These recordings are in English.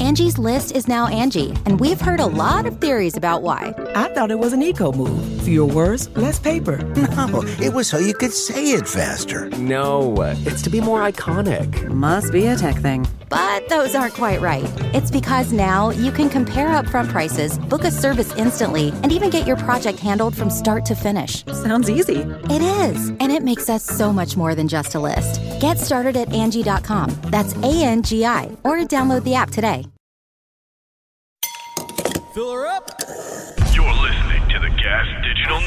Angie's List is now Angie, and we've heard a lot of theories about why. I thought it was an eco move. Fewer words, less paper. No, it was so you could say it faster. No, it's to be more iconic. Must be a tech thing. But those aren't quite right. It's because now you can compare upfront prices, book a service instantly, and even get your project handled from start to finish. Sounds easy. It is, and it makes us so much more than just a list. Get started at Angie.com. That's ANGI, or download the app today. Fill her up. You're listening to the Gas Digital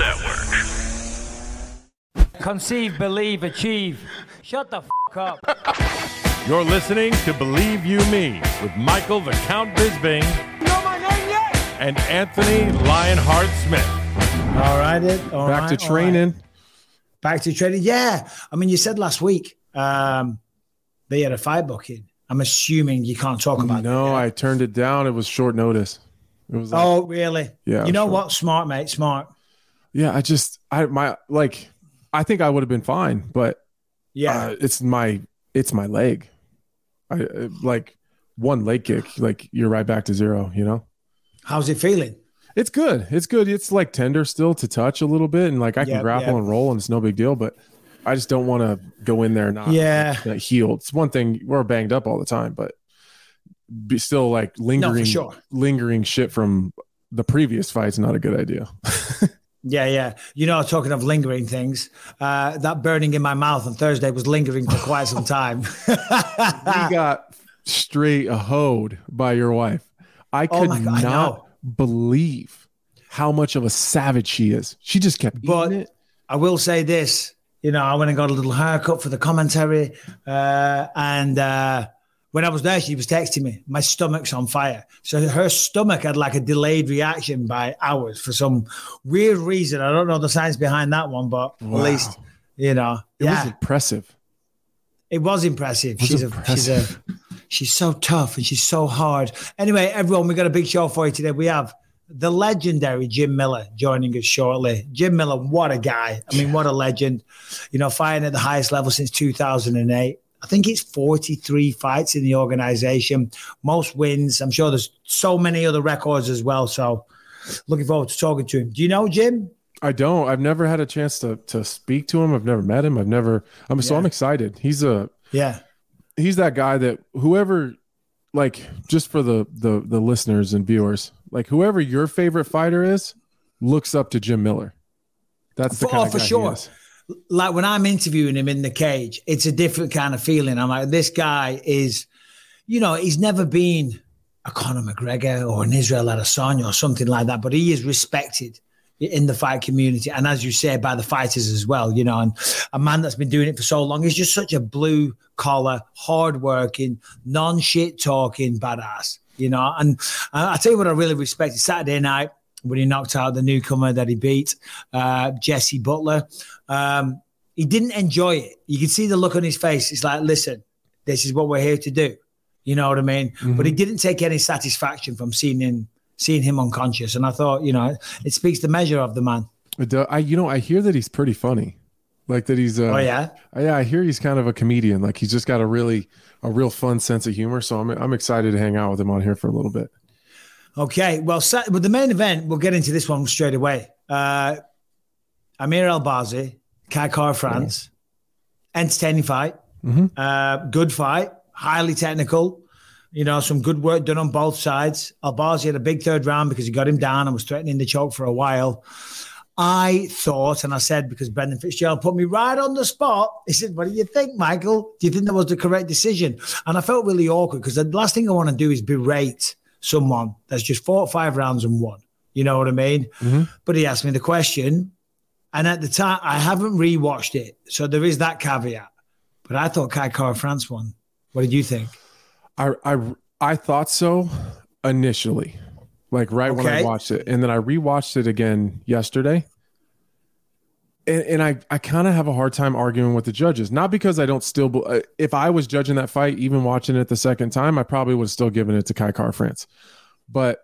Network. Conceive, believe, achieve. Shut the f*** up. You're listening to Believe You Me with Michael the Count Bisbing. You know my name yet? And Anthony Lionheart Smith. All right. Back to training. Back to training. Yeah. I mean, you said last week they had a fight booking. I'm assuming you can't talk about it. No, I turned it down. It was short notice. It was like, oh, really? Yeah. You know what? Smart, mate. Smart. Yeah. I think I would have been fine, but yeah, it's my leg. I like one leg kick, like you're right back to zero, you know? How's it feeling? It's good. It's good. It's like tender still to touch a little bit. And like I can grapple and roll and it's no big deal, but I just don't want to go in there not healed. It's one thing, we're banged up all the time, but be still like lingering shit from the previous fight's not a good idea. Yeah. You know, talking of lingering things, that burning in my mouth on Thursday was lingering for quite some time. We got straight hoed by your wife. I could not believe how much of a savage she is. She just kept eating it. I will say this, you know, I went and got a little haircut for the commentary. And when I was there, she was texting me, my stomach's on fire. So her stomach had like a delayed reaction by hours for some weird reason. I don't know the science behind that one, but at least, you know. It was impressive. It was impressive. She's so tough and she's so hard. Anyway, everyone, we got a big show for you today. We have the legendary Jim Miller joining us shortly. Jim Miller, what a guy. I mean, what a legend. You know, fighting at the highest level since 2008. I think it's 43 fights in the organization, most wins. I'm sure there's so many other records as well. So looking forward to talking to him. Do you know Jim? I don't. I've never had a chance to speak to him. I've never met him. So I'm excited. He's that guy that whoever, like, just for the listeners and viewers, like whoever your favorite fighter is, looks up to Jim Miller. That's the kind of guy for sure. He is. Like when I'm interviewing him in the cage, it's a different kind of feeling. I'm like, this guy is, you know, he's never been a Conor McGregor or an Israel Adesanya or something like that, but he is respected in the fight community. And as you say, by the fighters as well, you know, and a man that's been doing it for so long, he's just such a blue collar, hardworking, non-shit talking badass, you know. And I tell you what I really respect is Saturday night, when he knocked out the newcomer that he beat, Jesse Butler. He didn't enjoy it. You can see the look on his face. It's like, listen, this is what we're here to do. You know what I mean? Mm-hmm. But he didn't take any satisfaction from seeing him unconscious. And I thought, you know, it speaks the measure of the man. I hear that he's pretty funny. Like that he's I hear he's kind of a comedian. Like he's just got a real fun sense of humor. So I'm excited to hang out with him on here for a little bit. Okay, well, with the main event, we'll get into this one straight away. Amir Albazi, Kai Kara-France, entertaining fight, good fight, highly technical. You know, some good work done on both sides. Albazi had a big third round because he got him down and was threatening the choke for a while. I thought, and I said, because Brendan Fitzgerald put me right on the spot, he said, what do you think, Michael? Do you think that was the correct decision? And I felt really awkward because the last thing I want to do is berate someone that's just fought 5 rounds and won. You know what I mean? Mm-hmm. But he asked me the question, and at the time, I haven't rewatched it, so there is that caveat. But I thought Kai Kara-France won. What did you think? I thought so initially, like when I watched it, and then I rewatched it again yesterday. And I kind of have a hard time arguing with the judges, not because I don't still. If I was judging that fight, even watching it the second time, I probably would have still given it to Kai Kara-France. But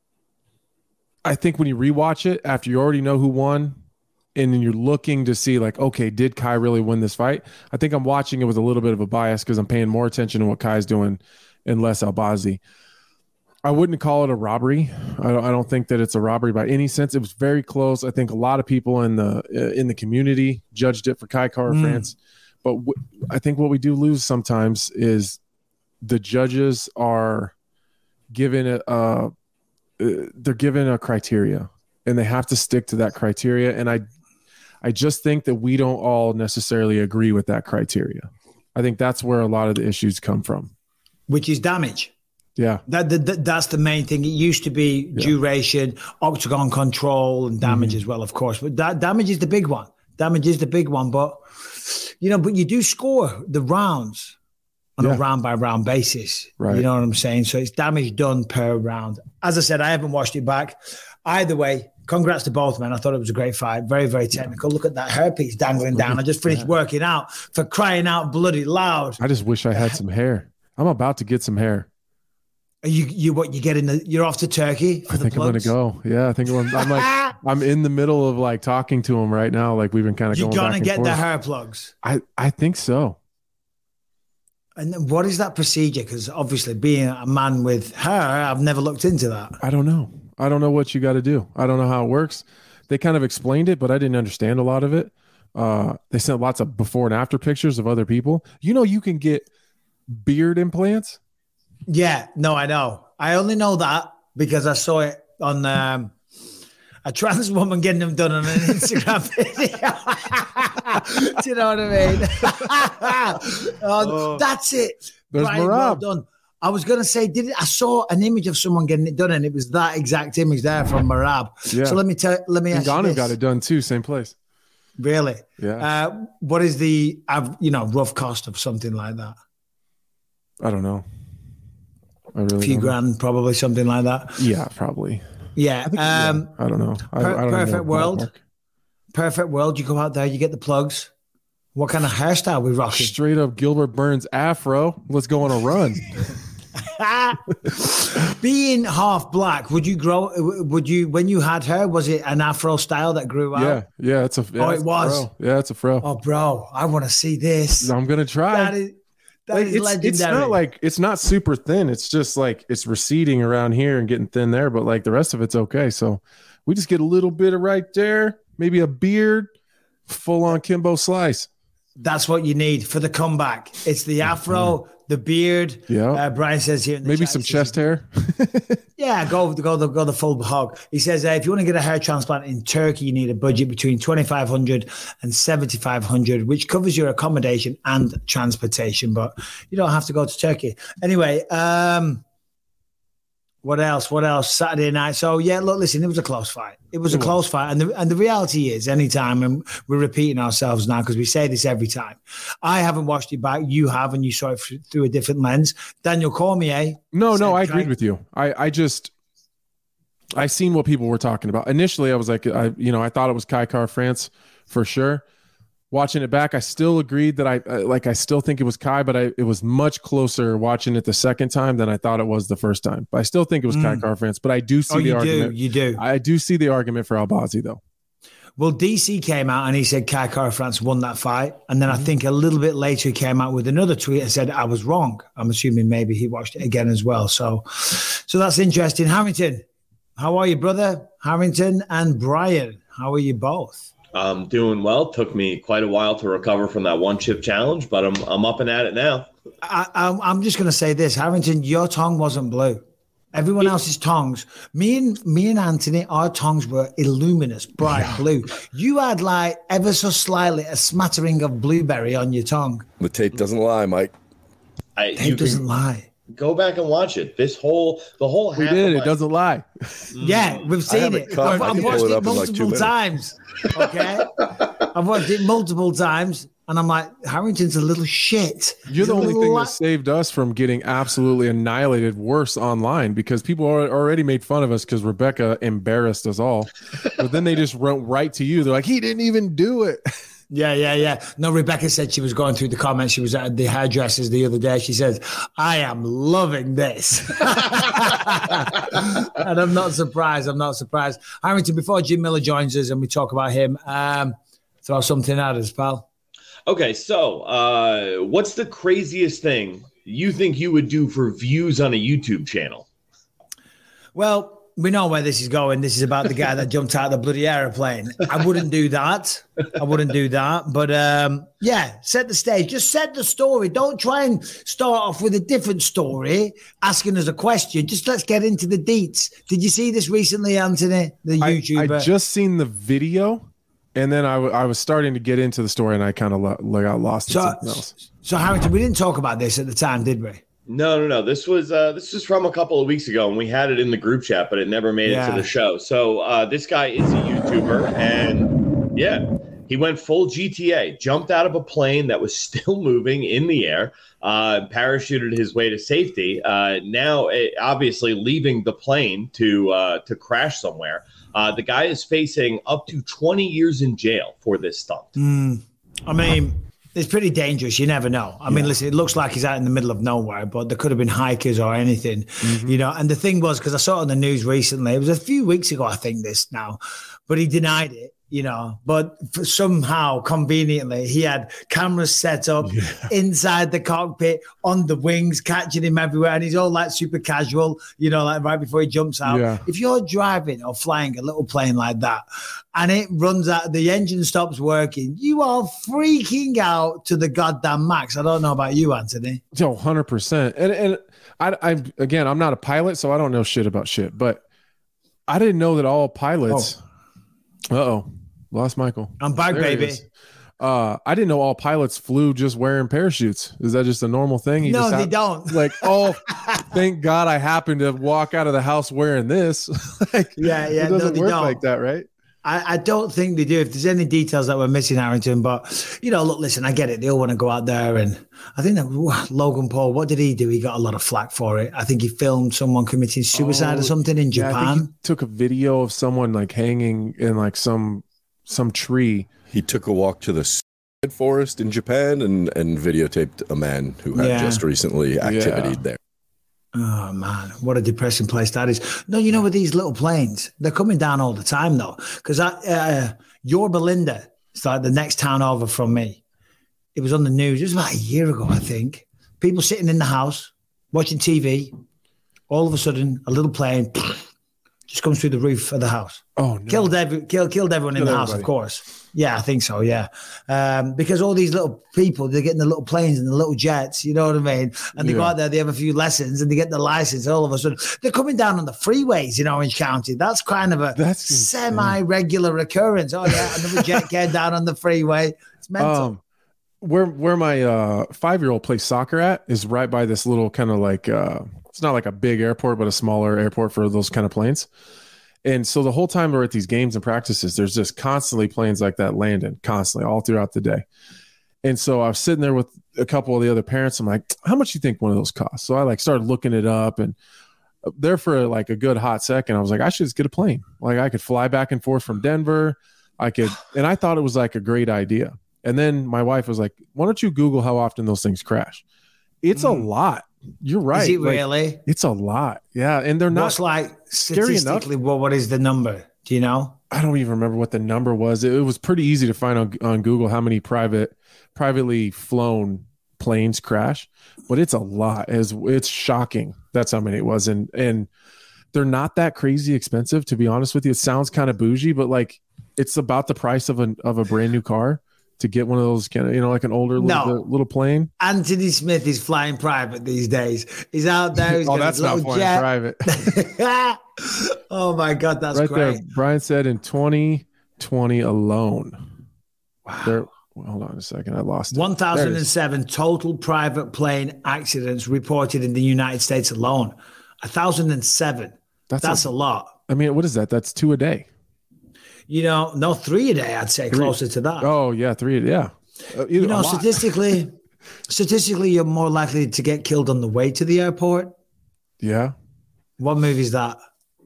I think when you rewatch it after you already know who won, and then you're looking to see like, okay, did Kai really win this fight? I think I'm watching it with a little bit of a bias because I'm paying more attention to what Kai's doing and less Albazi. I wouldn't call it a robbery. I don't think that it's a robbery by any sense. It was very close. I think a lot of people in the community judged it for Kai Kara France. But I think what we do lose sometimes is the judges are given they're given a criteria, and they have to stick to that criteria. And I just think that we don't all necessarily agree with that criteria. I think that's where a lot of the issues come from. Which is damage. Yeah. That's the main thing. It used to be duration, octagon control, and damage as well, of course. But damage is the big one. Damage is the big one. But, but you do score the rounds on a round-by-round basis. Right. You know what I'm saying? So it's damage done per round. As I said, I haven't watched it back. Either way, congrats to both men. I thought it was a great fight. Very, very technical. Look at that hairpiece dangling down. I just finished working out, for crying out bloody loud. I just wish I had some hair. I'm about to get some hair. Are you're off to Turkey for I think I'm going to go. Yeah, I think I'm in the middle of like talking to him right now. Like we've been kind of going back and forth. You're going to get the hair plugs. I think so. And then what is that procedure? Because obviously being a man with hair, I've never looked into that. I don't know. I don't know what you got to do. I don't know how it works. They kind of explained it, but I didn't understand a lot of it. They sent lots of before and after pictures of other people. You can get beard implants. Yeah, no, I know. I only know that because I saw it on a trans woman getting them done on an Instagram video. Do you know what I mean? That's it. There's Brian, Merab. well done. I was going to say, I saw an image of someone getting it done, and it was that exact image there from Merab. Yeah. So let me ask you this. got it done too, same place. Really? Yeah. What is the rough cost of something like that? I don't know. A few grand, probably something like that. Yeah, probably. Yeah. I don't know. I don't Perfect know world. Perfect world. You go out there, you get the plugs. What kind of hairstyle we rocking? Straight up Gilbert Burns afro. Let's go on a run. Being half black, when you had hair, was it an afro style that grew out? Yeah. It was. Yeah, it's a fro. Oh, bro, I want to see this. I'm gonna try. That is legendary. It's not super thin. It's just like it's receding around here and getting thin there, but like the rest of it's okay. So we just get a little bit of right there, maybe a beard, full on Kimbo Slice. That's what you need for the comeback. It's the afro, the beard. Yeah. Brian says here in the maybe chat, some chest hair. Yeah, go the full hog. He says if you want to get a hair transplant in Turkey, you need a budget between $2,500 and $7,500, which covers your accommodation and transportation. But you don't have to go to Turkey anyway. What else? Saturday night. So yeah, look, listen, it was a close fight. It was a close fight. And the reality is, anytime, and we're repeating ourselves now because we say this every time, I haven't watched it back. You have, and you saw it through a different lens. Daniel Cormier. No, I agreed with you. I seen what people were talking about. Initially, I was like, I thought it was Kai Kara France for sure. Watching it back, I still agreed that I still think it was Kai, but it was much closer watching it the second time than I thought it was the first time. But I still think it was Kai Kara France. But I do see the argument. You do. I do see the argument for Albazi though. Well, DC came out and he said Kai Kara France won that fight, and then I think a little bit later he came out with another tweet and said I was wrong. I'm assuming maybe he watched it again as well. So that's interesting. Harrington, how are you, brother? Harrington and Brian, how are you both? I'm doing well. Took me quite a while to recover from that one chip challenge, but I'm up and at it now. I'm just going to say this, Harrington, your tongue wasn't blue. Everyone else's tongues, me and Anthony, our tongues were illuminous, bright blue. You had like ever so slightly a smattering of blueberry on your tongue. The tape doesn't lie, Mike. Tape doesn't lie. Go back and watch it. The whole we did. It doesn't lie. Yeah, we've seen it. I've watched it multiple times. Okay, I've watched it multiple times, and I'm like, Harrington's a little shit. You're the only thing that saved us from getting absolutely annihilated worse online, because people already made fun of us because Rebecca embarrassed us all. But then they just wrote right to you. They're like, he didn't even do it. Yeah. No, Rebecca said she was going through the comments. She was at the hairdressers the other day. She says, I am loving this. And I'm not surprised. Harrington, before Jim Miller joins us and we talk about him, throw something at us, pal. Okay, so what's the craziest thing you think you would do for views on a YouTube channel? Well, we know where this is going. This is about the guy that jumped out of the bloody airplane. I wouldn't do that. But yeah, set the stage. Just set the story. Don't try and start off with a different story, asking us a question. Just let's get into the deets. Did you see this recently, Anthony, the YouTuber? I just seen the video, and then I was starting to get into the story, and I kind of got lost in something else. So, Harrington, we didn't talk about this at the time, did we? No. This was from a couple of weeks ago, and we had it in the group chat, but it never made it to the show. So this guy is a YouTuber, and he went full GTA, jumped out of a plane that was still moving in the air, parachuted his way to safety. Now, obviously, leaving the plane to crash somewhere. The guy is facing up to 20 years in jail for this stunt. I mean, it's pretty dangerous. You never know. I mean, listen, it looks like he's out in the middle of nowhere, but there could have been hikers or anything, you know. And the thing was, because I saw it on the news recently, it was a few weeks ago, I think this now, but he denied it, you know. But somehow, conveniently, he had cameras set up inside the cockpit, on the wings, catching him everywhere. And he's all like super casual, you know, like right before he jumps out. Yeah. If you're driving or flying a little plane like that, and it runs out, the engine stops working, you are freaking out to the goddamn max. I don't know about you, Anthony. 100%. And I again, I'm not a pilot, so I don't know shit about shit. But I didn't know that all pilots. Lost Michael. I'm back, baby. I didn't know all pilots flew just wearing parachutes. Is that just a normal thing? No, they don't. Like, thank God I happened to walk out of the house wearing this. Like, it doesn't work like that, right? I don't think they do. If there's any details that we're missing, Harrington, but you know, look, listen, I get it. They all want to go out there, and I think that Logan Paul, what did he do? He got a lot of flack for it. I think he filmed someone committing suicide or something in Japan. I think he took a video of someone like hanging in like some tree. He took a walk to the forest in Japan and videotaped a man who had just recently activitied there. Oh, man, what a depressing place that is. No, you know, with these little planes, they're coming down all the time, though. Because Yorba Linda, it's like the next town over from me. It was on the news. It was about a year ago, I think. People sitting in the house, watching TV. All of a sudden, a little plane just comes through the roof of the house. Oh, no. Killed everyone in the house, of course. Yeah, I think so, yeah. Because all these little people, they're getting the little planes and the little jets, you know what I mean? And they go out there, they have a few lessons, and they get the license. All of a sudden, they're coming down on the freeways in Orange County. That's kind of a semi-regular occurrence. Oh, yeah, another jet came down on the freeway. It's mental. Where my 5-year-old plays soccer at is right by this little kind of like, it's not like a big airport, but a smaller airport for those kind of planes. And so the whole time we're at these games and practices, there's just constantly planes like that landing, constantly, all throughout the day. And so I was sitting there with a couple of the other parents. I'm like, how much do you think one of those costs? So I like started looking it up, and there for like a good hot second, I was like, I should just get a plane. Like I could fly back and forth from Denver. And I thought it was like a great idea. And then my wife was like, why don't you Google how often those things crash? It's a lot. You're right. Is it really? It's a lot. Yeah. And they're not. What's like statistically, what is the number? Do you know? I don't even remember what the number was. It was pretty easy to find on Google how many privately flown planes crash, but it's a lot. It's shocking. That's how many it was. And they're not that crazy expensive, to be honest with you. It sounds kind of bougie, but like it's about the price of a brand new car to get one of those kind of, you know, like an older little plane. Anthony Smith is flying private these days. He's out there. He's that's not flying private. Oh my God, that's right great. There, Brian said in 2020 alone. Wow. Hold on a second. I lost it. 1,007 total private plane accidents reported in the United States alone. 1,007. That's a lot. I mean, what is that? That's 2 a day. You know, no, 3 a day, I'd say, closer to that. Oh, yeah, 3 a day, yeah. You know, statistically, you're more likely to get killed on the way to the airport. Yeah. What movie is that?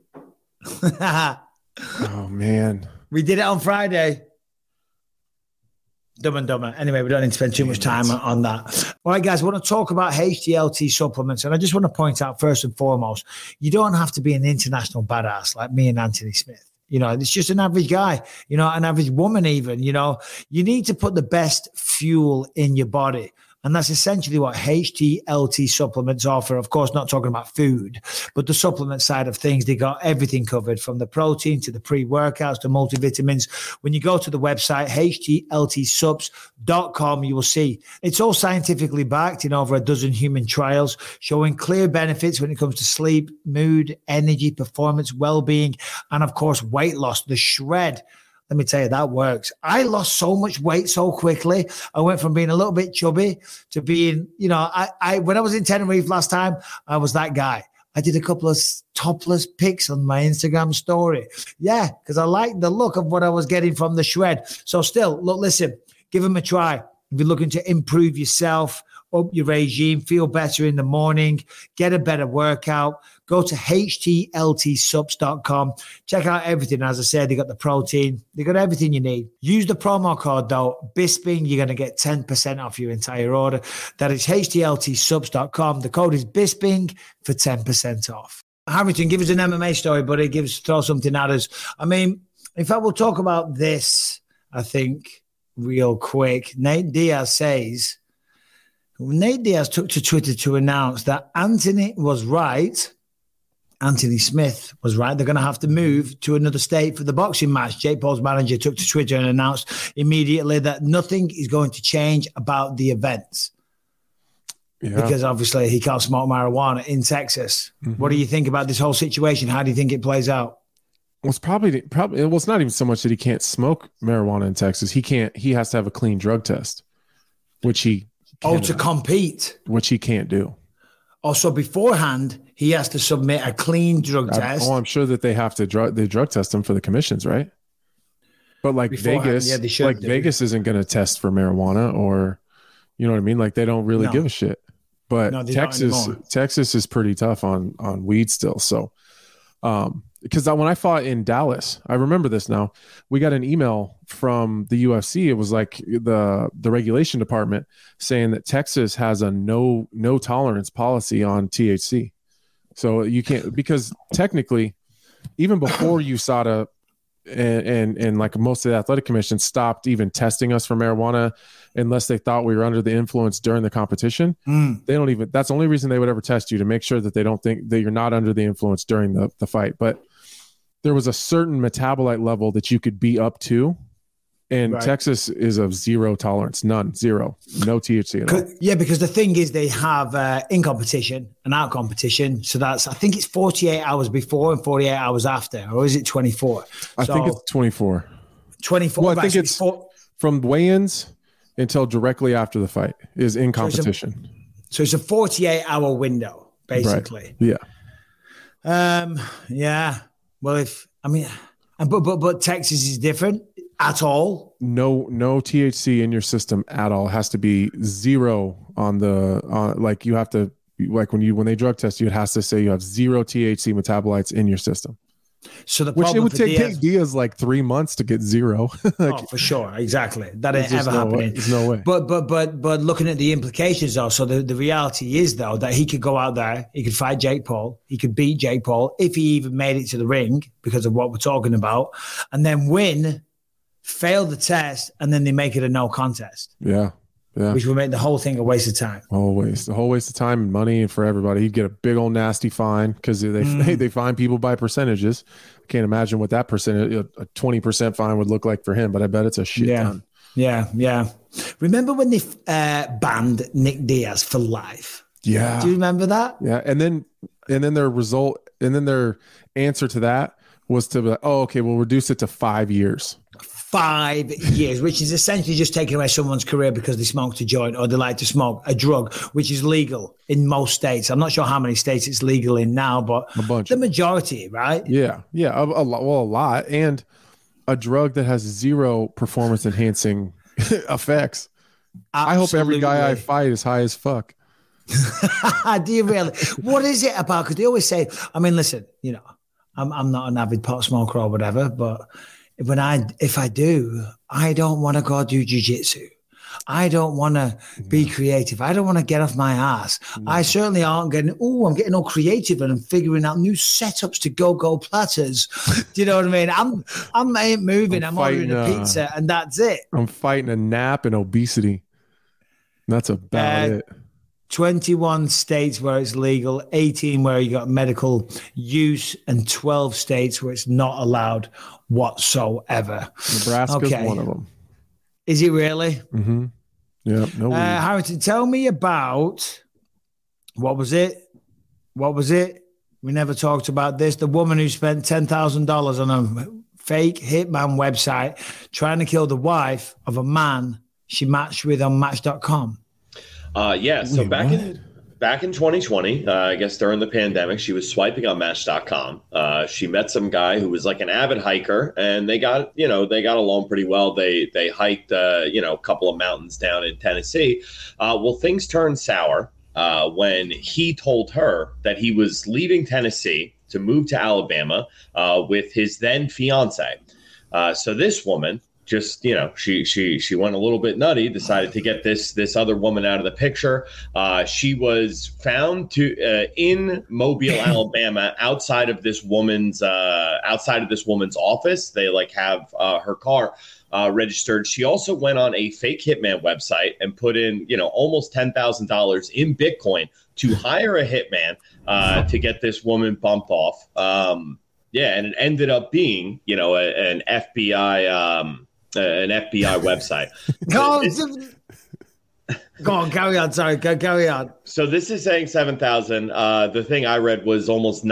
Oh, man. We did it on Friday. Dumb and Dumber. Anyway, we don't need to spend too much time on that. All right, guys, I want to talk about HDLT supplements. And I just want to point out, first and foremost, you don't have to be an international badass like me and Anthony Smith. You know, it's just an average guy, you know, an average woman even, you know. You need to put the best fuel in your body. And that's essentially what HTLT supplements offer. Of course, not talking about food, but the supplement side of things. They got everything covered, from the protein to the pre-workouts to multivitamins. When you go to the website, HTLTsubs.com, you will see it's all scientifically backed in over a dozen human trials, showing clear benefits when it comes to sleep, mood, energy, performance, well-being, and of course, weight loss. The Shred. Let me tell you, that works. I lost so much weight so quickly. I went from being a little bit chubby to being, when I was in Tenerife last time, I was that guy. I did a couple of topless pics on my Instagram story. Yeah, because I liked the look of what I was getting from the Shred. So still, look, listen, give them a try. If you're looking to improve yourself, up your regime, feel better in the morning, get a better workout, go to HTLTsubs.com. Check out everything. As I said, they got the protein. They got everything you need. Use the promo code, though, Bisping. You're going to get 10% off your entire order. That is HTLTsubs.com. The code is Bisping for 10% off. Harrington, give us an MMA story, buddy. Throw something at us. I mean, in fact, we'll talk about this, I think, real quick. Nate Diaz took to Twitter to announce that Anthony was right. Anthony Smith was right. They're going to have to move to another state for the boxing match. Jake Paul's manager took to Twitter and announced immediately that nothing is going to change about the events. Yeah. Because obviously he can't smoke marijuana in Texas. Mm-hmm. What do you think about this whole situation? How do you think it plays out? Well, it's probably it's not even so much that he can't smoke marijuana in Texas. He has to have a clean drug test, which he to compete, which he can't do. Also, beforehand, he has to submit a clean drug test. I'm sure that they have to drug test him for the commissions, right? But like Vegas, Vegas isn't going to test for marijuana, or you know what I mean? Like they don't really give a shit. But Texas is pretty tough on weed still. So, because when I fought in Dallas, I remember this now. We got an email from the UFC. It was like the regulation department saying that Texas has a no tolerance policy on THC. So you can't, because technically, even before USADA and like most of the athletic commission stopped even testing us for marijuana unless they thought we were under the influence during the competition. They don't even, that's the only reason they would ever test you, to make sure that they don't think that you're not under the influence during the fight. But there was a certain metabolite level that you could be up to. And Texas is of zero tolerance, zero, no THC at all. Yeah, because the thing is they have in competition and out competition. So I think it's 48 hours before and 48 hours after, or is it 24? I think it's 24. 24. Well, I think it's from weigh-ins until directly after the fight is in competition. So it's a 48-hour window, basically. Right. Yeah. Yeah. Well, but Texas is different at all. No THC in your system at all. It has to be zero on like you have to, like when they drug test you, it has to say you have zero THC metabolites in your system. So it would take Diaz like 3 months to get zero. For sure, exactly. That ain't ever happening. There's no way. But looking at the implications, though, so the reality is though that he could go out there, he could fight Jake Paul, he could beat Jake Paul if he even made it to the ring because of what we're talking about, and then win, fail the test, and then they make it a no contest. Yeah. Which would make the whole thing a waste of time. Always. The whole waste of time and money, and for everybody. He'd get a big old nasty fine because they fine people by percentages. I can't imagine what that percentage, a 20% fine would look like for him, but I bet it's a shit ton. Yeah. Remember when they banned Nick Diaz for life? Yeah. Do you remember that? Yeah. And then their answer to that was to be like, oh, okay, we'll reduce it to 5 years. 5 years, which is essentially just taking away someone's career because they smoked a joint or they like to smoke a drug, which is legal in most states. I'm not sure how many states it's legal in now, but a bunch. The majority, right? Yeah. A lot. And a drug that has zero performance enhancing effects. Absolutely. I hope every guy I fight is high as fuck. Do you really? What is it about? Because they always say, I mean, listen, I'm not an avid pot smoker or whatever, but if I do, I don't want to go do jiu-jitsu. I don't want to be creative. I don't want to get off my ass. I certainly aren't getting, I'm getting all creative and I'm figuring out new setups to go platters. Do you know what I mean? I ain't moving. I'm ordering a pizza and that's it. I'm fighting a nap and obesity. That's about it. 21 states where it's legal, 18 where you got medical use, and 12 states where it's not allowed whatsoever. Nebraska's one of them. Is it really? Mm-hmm. Yeah. No. Harrington, tell me about what was it? We never talked about this. The woman who spent $10,000 on a fake hitman website trying to kill the wife of a man she matched with on Match.com. So back in 2020, I guess during the pandemic, she was swiping on Match.com. She met some guy who was like an avid hiker, and they got along pretty well. They hiked a couple of mountains down in Tennessee. Well, things turned sour when he told her that he was leaving Tennessee to move to Alabama with his then fiance. So this woman, just, she went a little bit nutty, decided to get this other woman out of the picture. She was found in Mobile, Alabama, outside of this woman's office. They have her car registered. She also went on a fake hitman website and put in, almost $10,000 in Bitcoin to hire a hitman to get this woman bumped off. And it ended up being, an FBI website. Go on, carry on. Sorry, carry on. So this is saying 7,000. The thing I read was almost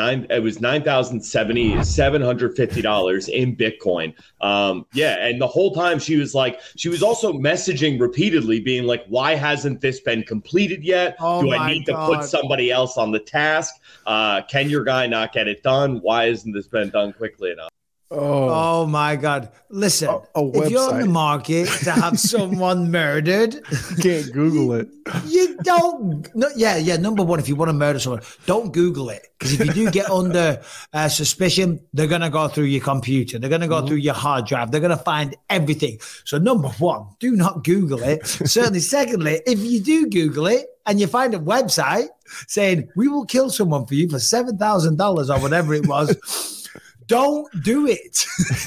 $9,750 in Bitcoin. And the whole time she was also messaging repeatedly, being like, "Why hasn't this been completed yet? Do I need to put somebody else on the task? Can your guy not get it done? Why isn't this been done quickly enough?" Oh my God. Listen, if you're on the market to have someone murdered, you can't Google it. You don't. No, yeah. Number one, if you want to murder someone, don't Google it. Because if you do get under suspicion, they're going to go through your computer. They're going to go through your hard drive. They're going to find everything. So number one, do not Google it. Certainly, secondly, if you do Google it and you find a website saying, "We will kill someone for you for $7,000 or whatever it was," don't do it.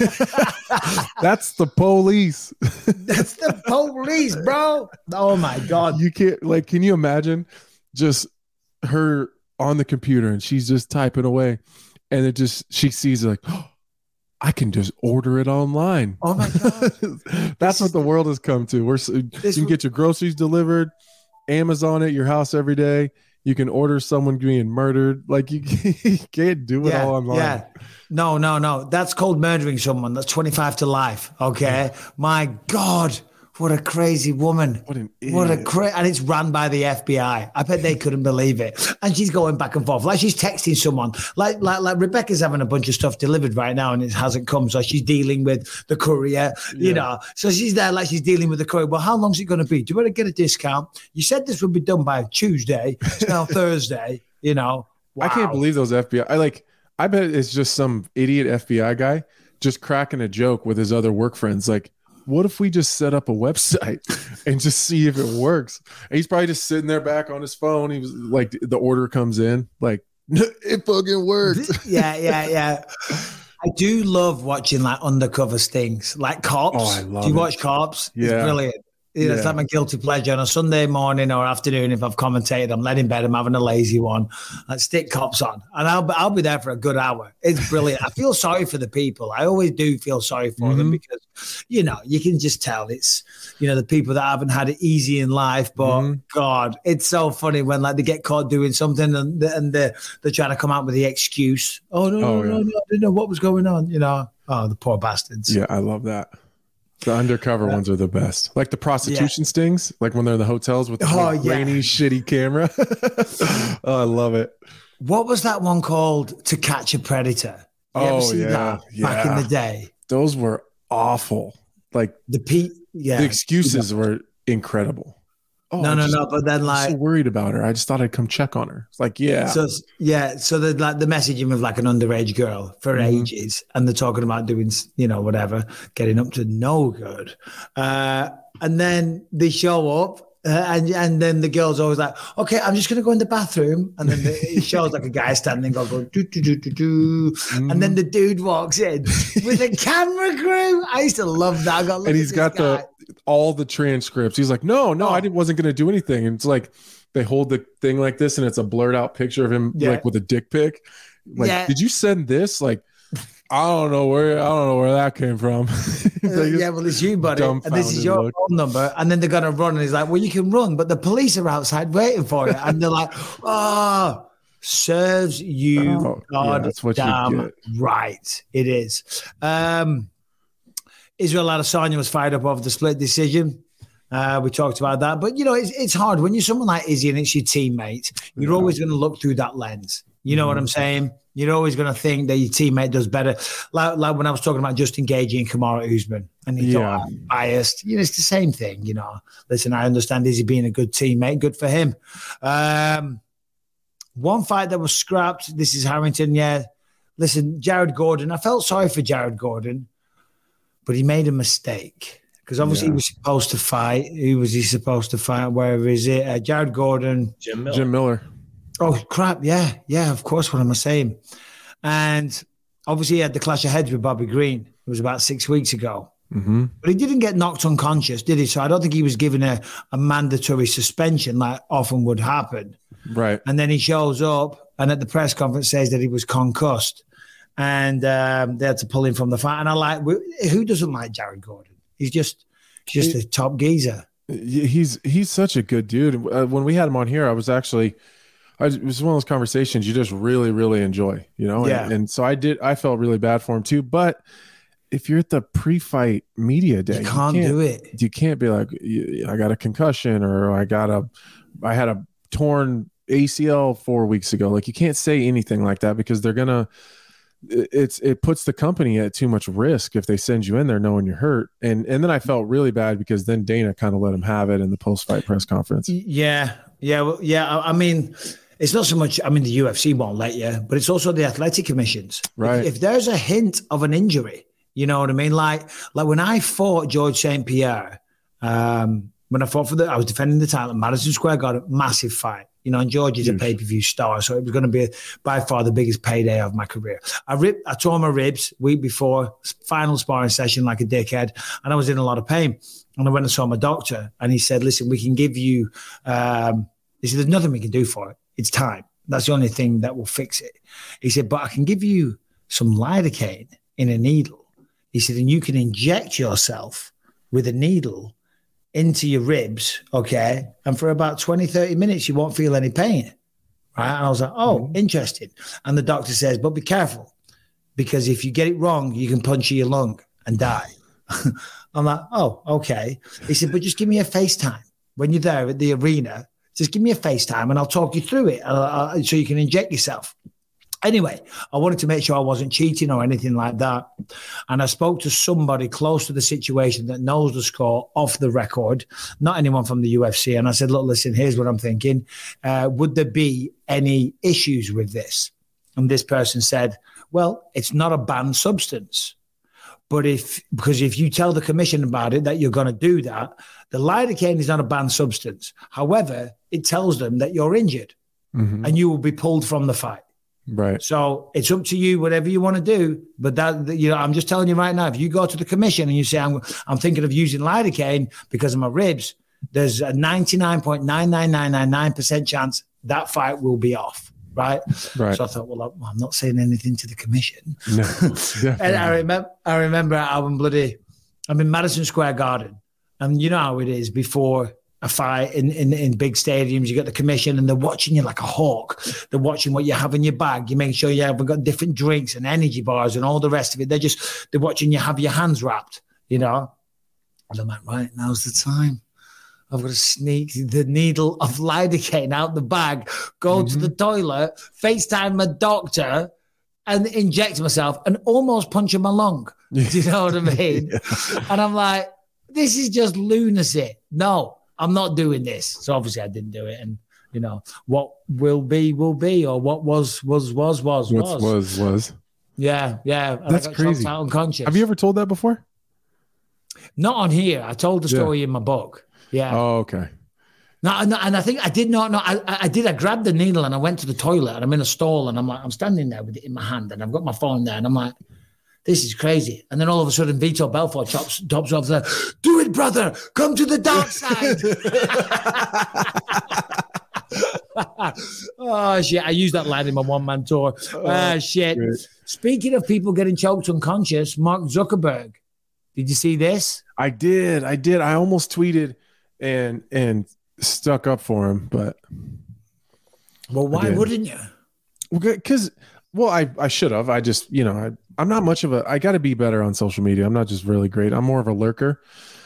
That's the police. That's the police, bro. Oh my God. You can't, can you imagine just her on the computer and she's just typing away and she sees it I can just order it online. Oh my God. That's what the world has come to. You can get your groceries delivered, Amazon at your house every day. You can order someone being murdered. You can't do it all online. Yeah. No. That's called murdering someone. That's 25 to life. Okay. My God. What a crazy woman. What an idiot. And it's run by the FBI. I bet they couldn't believe it. And she's going back and forth. She's texting someone. Like Rebecca's having a bunch of stuff delivered right now and it hasn't come. So she's dealing with the courier, So she's there she's dealing with the courier. Well, how long is it going to be? Do you want to get a discount? You said this would be done by Tuesday. It's now Thursday, Wow. I can't believe those FBI. I bet it's just some idiot FBI guy just cracking a joke with his other work friends. What if we just set up a website and just see if it works? And he's probably just sitting there back on his phone. He was the order comes in, it fucking worked. Yeah. I do love watching undercover stings, Cops. Oh, I love Do you watch Cops? Yeah. It's brilliant. It's like my guilty pleasure on a Sunday morning or afternoon. If I've commentated, I'm laying in bed, I'm having a lazy one. I stick Cops on, and I'll be there for a good hour. It's brilliant. I feel sorry for the people. I always do feel sorry for them because, you can just tell it's, the people that haven't had it easy in life. But God, it's so funny when they get caught doing something and they're trying to come out with the excuse. Oh no, I didn't know what was going on. Oh, the poor bastards. Yeah, I love that. The undercover ones are the best. The prostitution stings, when they're in the hotels with the grainy, shitty camera. Oh, I love it. What was that one called? To Catch a Predator. You ever see that back in the day? Those were awful. The excuses were incredible. Oh, no. But then I'm so worried about her. I just thought I'd come check on her. It's yeah. So the messaging of an underage girl for ages, and they're talking about doing whatever, getting up to no good, and then they show up And then the girl's always like, okay, I'm just going to go in the bathroom. And then it shows like a guy standing, go, do, do, do, do, do. Mm-hmm. And then the dude walks in with a camera crew. I used to love that. And he's got all the transcripts. He's like, no, I wasn't going to do anything. And it's like, they hold the thing like this and it's a blurred out picture of him like with a dick pic. Like, did you send this? Like, I don't know where that came from. Well, it's you, buddy. And this is your phone number. And then they're going to run. And he's like, well, you can run, but the police are outside waiting for you. And they're like, oh, serves you God that's what damn you get. Right. It is. Israel Adesanya was fired up over the split decision. We talked about that. But, it's hard. When you're someone like Izzy and it's your teammate, you're always going to look through that lens. You know what I'm saying? You're always going to think that your teammate does better. Like when I was talking about Justin Gaethje and Kamaru Usman, and he thought I'm biased. It's the same thing. Listen, I understand Izzy being a good teammate. Good for him. One fight that was scrapped. This is Harrington. Yeah. Listen, Jared Gordon. I felt sorry for Jared Gordon, but he made a mistake. Because obviously he was supposed to fight. Who was he supposed to fight? Where is it? Jared Gordon. Jim Miller. Oh, crap. Yeah, of course. What am I saying? And obviously he had the clash of heads with Bobby Green. It was about 6 weeks ago. Mm-hmm. But he didn't get knocked unconscious, did he? So I don't think he was given a mandatory suspension like often would happen. Right. And then he shows up and at the press conference says that he was concussed. And they had to pull him from the fight. And who doesn't like Jared Gordon? He's just a top geezer. He's such a good dude. When we had him on here, it was one of those conversations you just really, really enjoy, Yeah. And so I felt really bad for him too. But if you're at the pre-fight media day, you can't do it. You can't be like, I got a concussion or I had a torn ACL 4 weeks ago. Like, you can't say anything like that because they're gonna. It puts the company at too much risk if they send you in there knowing you're hurt. And then I felt really bad because then Dana kind of let him have it in the post-fight press conference. Yeah. I mean, it's not so much, the UFC won't let you, but it's also the athletic commissions. Right. If there's a hint of an injury, you know what I mean? Like when I fought George St. Pierre, when I fought I was defending the title at Madison Square Garden, massive fight. And George is a pay-per-view star, so it was going to be by far the biggest payday of my career. I tore my ribs week before, final sparring session like a dickhead, and I was in a lot of pain. And I went and saw my doctor, and he said, listen, we can give you, he said, there's nothing we can do for it. It's time. That's the only thing that will fix it. He said, but I can give you some lidocaine in a needle. He said, and you can inject yourself with a needle into your ribs, okay? And for about 20, 30 minutes, you won't feel any pain, right? And I was like, oh, interesting. And the doctor says, but be careful, because if you get it wrong, you can puncture your lung and die. I'm like, oh, okay. He said, but just give me a FaceTime. When you're there at the arena, just give me a FaceTime and I'll talk you through it so you can inject yourself. Anyway, I wanted to make sure I wasn't cheating or anything like that. And I spoke to somebody close to the situation that knows the score off the record, not anyone from the UFC. And I said, look, listen, here's what I'm thinking. Would there be any issues with this? And this person said, well, it's not a banned substance. But because if you tell the commission about it, that you're going to do that, the lidocaine is not a banned substance. However, it tells them that you're injured and you will be pulled from the fight. Right. So it's up to you, whatever you want to do. But I'm just telling you right now, if you go to the commission and you say, I'm thinking of using lidocaine because of my ribs, there's a 99.99999% chance that fight will be off. Right. So I thought, well, I'm not saying anything to the commission. No. And I remember I'm in Madison Square Garden. And you know how it is before a fight in big stadiums, you got the commission and they're watching you like a hawk. They're watching what you have in your bag. You make sure you haven't got different drinks and energy bars and all the rest of it. They're watching you have your hands wrapped, And I'm like, right, now's the time. I've got to sneak the needle of lidocaine out the bag, go to the toilet, FaceTime my doctor and inject myself and almost puncture my lung. Do you know what I mean? And I'm like, this is just lunacy. No. I'm not doing this. So obviously I didn't do it. And, what will be, or what was. Yeah. That's crazy. Unconscious. Have you ever told that before? Not on here. I told the story in my book. Yeah. Oh, okay. No, and I think I did not know. I grabbed the needle and I went to the toilet and I'm in a stall and I'm standing there with it in my hand and I've got my phone there and I'm like, this is crazy. And then all of a sudden, Vitor Belfort tops off there. Do it, brother. Come to the dark side. Oh, shit. I used that line in my one-man tour. Shit. Great. Speaking of people getting choked unconscious, Mark Zuckerberg. Did you see this? I did. I almost tweeted and stuck up for him, but well, why wouldn't you? Because I should have. I just, I'm not much of I got to be better on social media. I'm not just really great. I'm more of a lurker.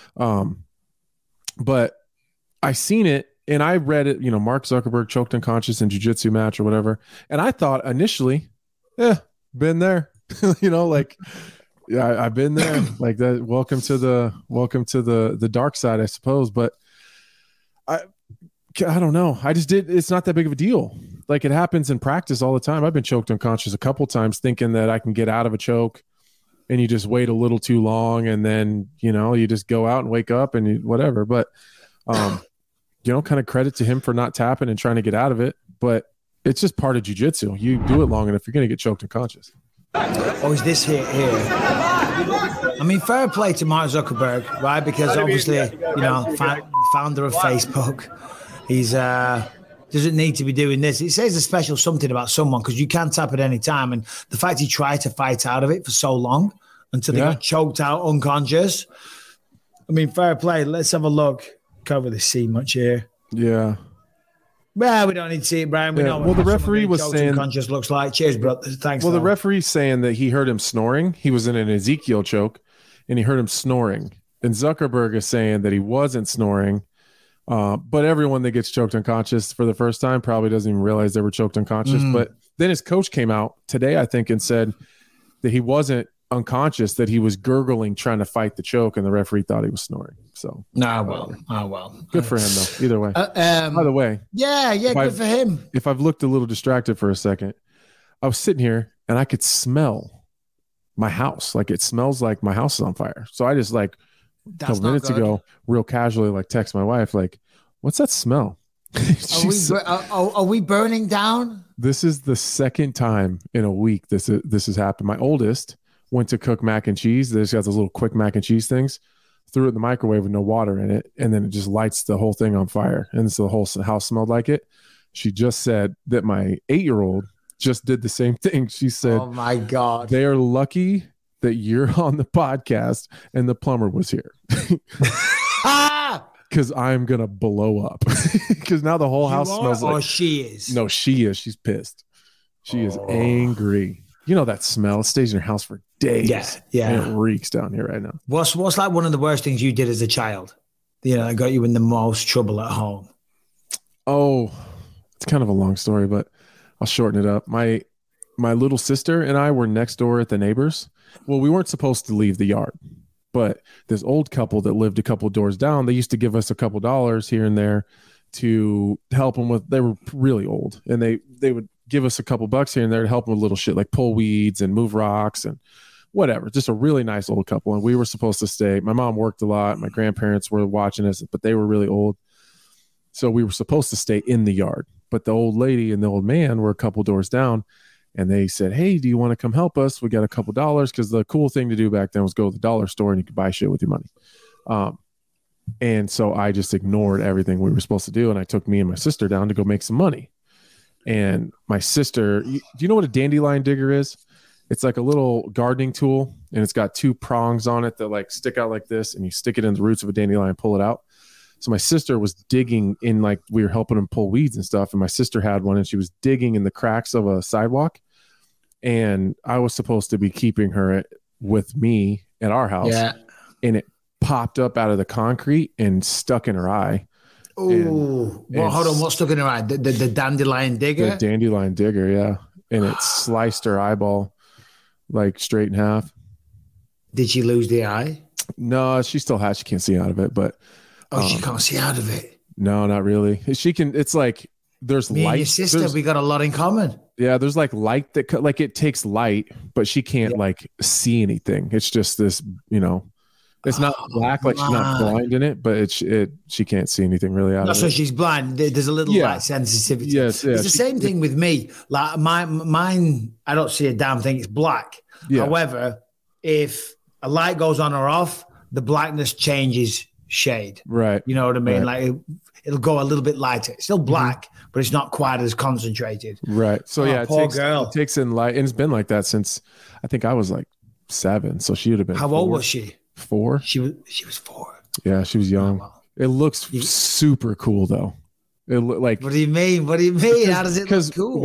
But I seen it and I read it, Mark Zuckerberg choked unconscious in jiu-jitsu match or whatever. And I thought initially, been there, yeah, I've been there like that. Welcome to the dark side, I suppose. But I don't know. It's not that big of a deal. Like it happens in practice all the time. I've been choked unconscious a couple times thinking that I can get out of a choke and you just wait a little too long. And then, you just go out and wake up and whatever. But, kind of credit to him for not tapping and trying to get out of it. But it's just part of jiu-jitsu. You do it long enough, you're going to get choked unconscious. Oh, is this here? I mean, fair play to Mark Zuckerberg, right? Because obviously, founder of Facebook, he's doesn't need to be doing this. It says a special something about someone because you can tap at any time, and the fact he tried to fight out of it for so long until they got choked out unconscious. I mean, fair play. Let's have a look. Can't really see much here. Yeah. Well, we don't need to see it, Brian. We know. Well, the referee was saying unconscious looks like. Cheers, bro. Thanks. Well, the referee's saying that he heard him snoring. He was in an Ezekiel choke, and he heard him snoring. And Zuckerberg is saying that he wasn't snoring. But everyone that gets choked unconscious for the first time probably doesn't even realize they were choked unconscious. But then his coach came out today, I think, and said that he wasn't unconscious, that he was gurgling trying to fight the choke, and the referee thought he was snoring. So well. Good for him, though. Either way. By the way. Yeah, good for him. If I've looked a little distracted for a second, I was sitting here and I could smell my house. Like it smells like my house is on fire. So I just a couple minutes ago, real casually, text my wife, what's that smell? Are we burning down? This is the second time in a week this has happened. My oldest went to cook mac and cheese. They just got those little quick mac and cheese things, threw it in the microwave with no water in it, and then it just lights the whole thing on fire. And so the whole house smelled like it. She just said that my 8-year-old just did the same thing. She said, "Oh my God, they are lucky that you're on the podcast and the plumber was here." Because I'm going to blow up. Because now the whole house smells like... Oh, she is. No, she is. She's pissed. She is angry. You know that smell. It stays in your house for days. Yeah. And it reeks down here right now. What's like one of the worst things you did as a child? That got you in the most trouble at home? Oh, it's kind of a long story, but I'll shorten it up. My little sister and I were next door at the neighbors. Well, we weren't supposed to leave the yard. But this old couple that lived a couple doors down, they used to give us a couple dollars here and there to help them with, they were really old, and they would give us a couple bucks here and there to help them with little shit like pull weeds and move rocks and whatever. Just a really nice old couple. And we were supposed to stay. My mom worked a lot. My grandparents were watching us, but they were really old. So we were supposed to stay in the yard. But the old lady and the old man were a couple doors down. And they said, "Hey, do you want to come help us? We got a couple dollars." Because the cool thing to do back then was go to the dollar store and you could buy shit with your money. And so I just ignored everything we were supposed to do. And I took me and my sister down to go make some money. And my sister, do you know what a dandelion digger is? It's like a little gardening tool, and it's got 2 prongs on it that stick out like this, and you stick it in the roots of a dandelion, pull it out. So my sister was digging in, we were helping them pull weeds and stuff. And my sister had one, and she was digging in the cracks of a sidewalk. And I was supposed to be keeping her with me at our house. Yeah. And it popped up out of the concrete and stuck in her eye. Oh, well, hold on. What stuck in her eye? The dandelion digger? The dandelion digger, yeah. And it sliced her eyeball straight in half. Did she lose the eye? No, she still has. She can't see out of it, but... she can't see out of it? No, not really. She can... It's there's me light. And your sister, we got a lot in common. Yeah, there's light that it takes light, but she can't see anything. It's just this, It's not black, like she's not blind in it, but she can't see anything really out of it. So she's blind. There's a little light sensitivity. Yes, yeah. It's the same thing with me. Like mine, I don't see a damn thing. It's black. Yeah. However, if a light goes on or off, the blackness changes shade. Right. You know what I mean? Right. Like it'll go a little bit lighter. It's still black, but it's not quite as concentrated. Right. So it takes in light, and it's been like that since I think I was like 7. So she would have been. How 4. old was she? 4. She was 4. Yeah, she was young. Oh, wow. It looks super cool though. It look like. What do you mean? What do you mean? How does it look cool?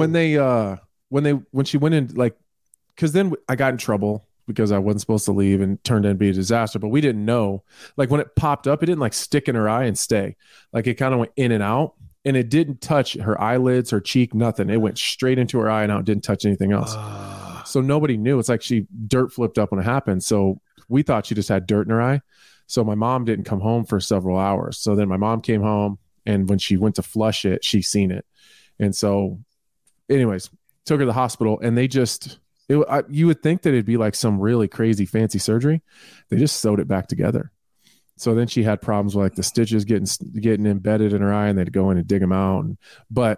When she went in, like, because then I got in trouble because I wasn't supposed to leave and turned out to be a disaster. But we didn't know. Like when it popped up, it didn't like stick in her eye and stay. Like it kind of went in and out, and it didn't touch her eyelids, her cheek, nothing. It went straight into her eye and out. It didn't touch anything else. So nobody knew. It's like she dirt flipped up when it happened. So we thought she just had dirt in her eye. So my mom didn't come home for several hours. So then my mom came home, and when she went to flush it, she seen it. And so anyways, took her to the hospital, and they just, you would think that it'd be like some really crazy fancy surgery. They just sewed it back together. So then she had problems with like the stitches getting embedded in her eye, and they'd go in and dig them out. But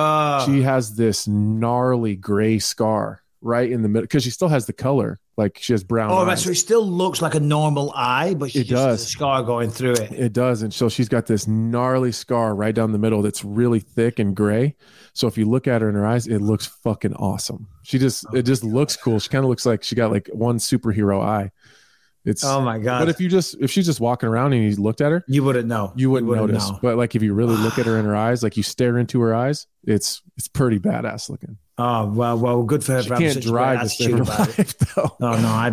she has this gnarly gray scar right in the middle because she still has the color. Like she has brown eyes. Right. So it still looks like a normal eye, but she just has a scar going through it. It does. And so she's got this gnarly scar right down the middle that's really thick and gray. So if you look at her in her eyes, it looks fucking awesome. It just looks cool. She kind of looks like she got like one superhero eye. It's oh my God. But if she's just walking around and you looked at her, you wouldn't know. You wouldn't notice. But like if you really look at her in her eyes, like you stare into her eyes, it's pretty badass looking. Oh, well, good for her. She can't drive this thing about it. Oh, no, I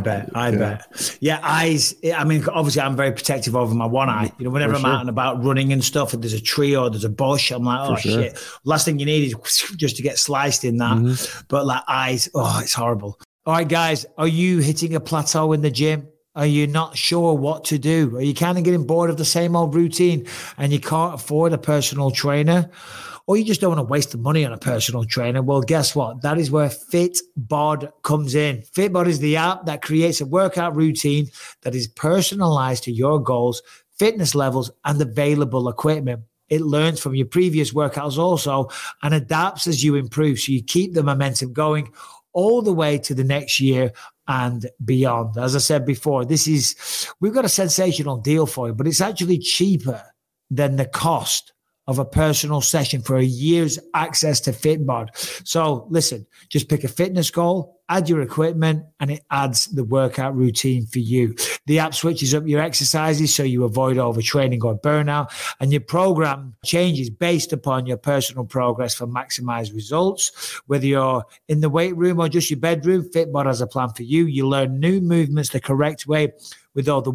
bet. Yeah, eyes. I mean, obviously, I'm very protective over my one eye. You know, whenever I'm out and about running and stuff, and there's a tree or there's a bush, I'm like, oh, shit. Last thing you need is just to get sliced in that. Mm-hmm. But like eyes, it's horrible. All right, guys, are you hitting a plateau in the gym? Are you not sure what to do? Are you kind of getting bored of the same old routine and you can't afford a personal trainer? Or you just don't want to waste the money on a personal trainer? Well, guess what? That is where Fitbod comes in. Fitbod is the app that creates a workout routine that is personalized to your goals, fitness levels, and available equipment. It learns from your previous workouts also and adapts as you improve. So you keep the momentum going all the way to the next year and beyond. As I said before, we've got a sensational deal for you, but it's actually cheaper than the cost of a personal session for a year's access to Fitbod. So listen, just pick a fitness goal, add your equipment, and it adds the workout routine for you. The app switches up your exercises so you avoid overtraining or burnout, and your program changes based upon your personal progress for maximized results. Whether you're in the weight room or just your bedroom, Fitbod has a plan for you. You learn new movements the correct way with over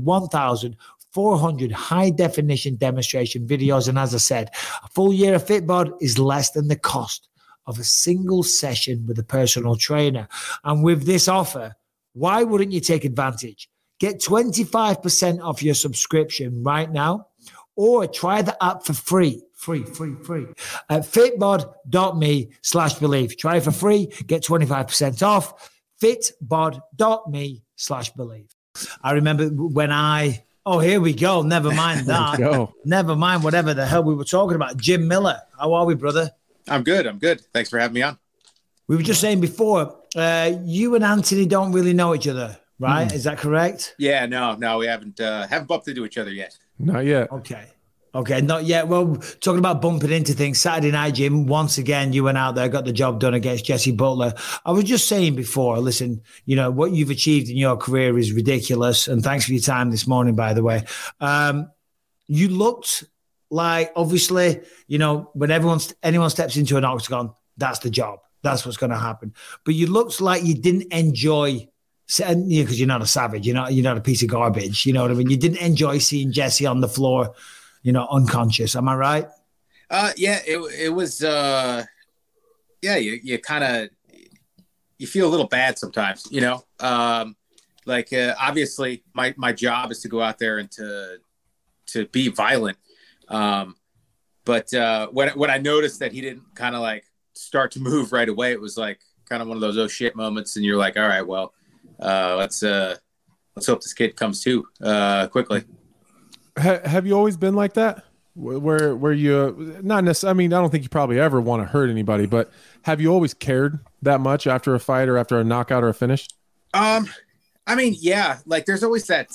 1,400 high-definition demonstration videos. And as I said, a full year of Fitbod is less than the cost of a single session with a personal trainer. And with this offer, why wouldn't you take advantage? Get 25% off your subscription right now, or try the app for free. Free at fitbod.me/believe. Try it for free. Get 25% off. fitbod.me/believe. I remember when oh, here we go. Never mind that. Never mind whatever the hell we were talking about. Jim Miller. How are we, brother? I'm good. Thanks for having me on. We were just saying before, you and Anthony don't really know each other, right? Is that correct? Yeah, no, we haven't bumped into each other yet. Not yet. Okay, not yet. Well, talking about bumping into things, Saturday night, Jim, once again, you went out there, got the job done against Jesse Butler. I was just saying before, listen, you know, what you've achieved in your career is ridiculous. And thanks for your time this morning, by the way. You looked like, obviously, you know, when anyone steps into an octagon, that's the job. That's what's going to happen. But you looked like you didn't enjoy, because you're not a savage, you're not a piece of garbage. You know what I mean? You didn't enjoy seeing Jesse on the floor, you know, unconscious. Am I right? Yeah, it was, you kind of, you feel a little bad sometimes, you know, obviously my job is to go out there and to be violent. But when I noticed that he didn't kind of like start to move right away, it was like kind of one of those oh shit moments. And you're like, all right, well, let's let's hope this kid comes to quickly. Have you always been like that? Where you not necessarily? I mean, I don't think you probably ever want to hurt anybody, but have you always cared that much after a fight or after a knockout or a finish? I mean, yeah. Like, there's always that.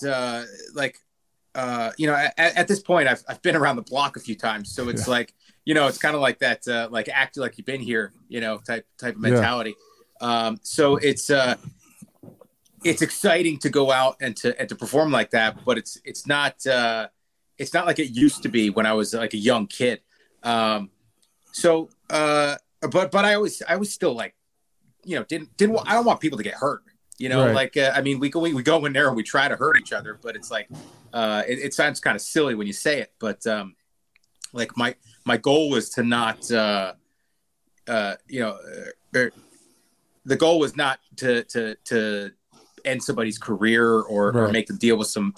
At this point, I've been around the block a few times, so it's like, it's kind of like that, like act like you've been here, type of mentality. So it's exciting to go out and to perform like that, but it's not like it used to be when I was like a young kid. But I always still like, I don't want people to get hurt, right. Like, I mean, we go in there and we try to hurt each other, but it's like, it sounds kind of silly when you say it, but, like my goal was to not, the goal was not to end somebody's career or make them deal with some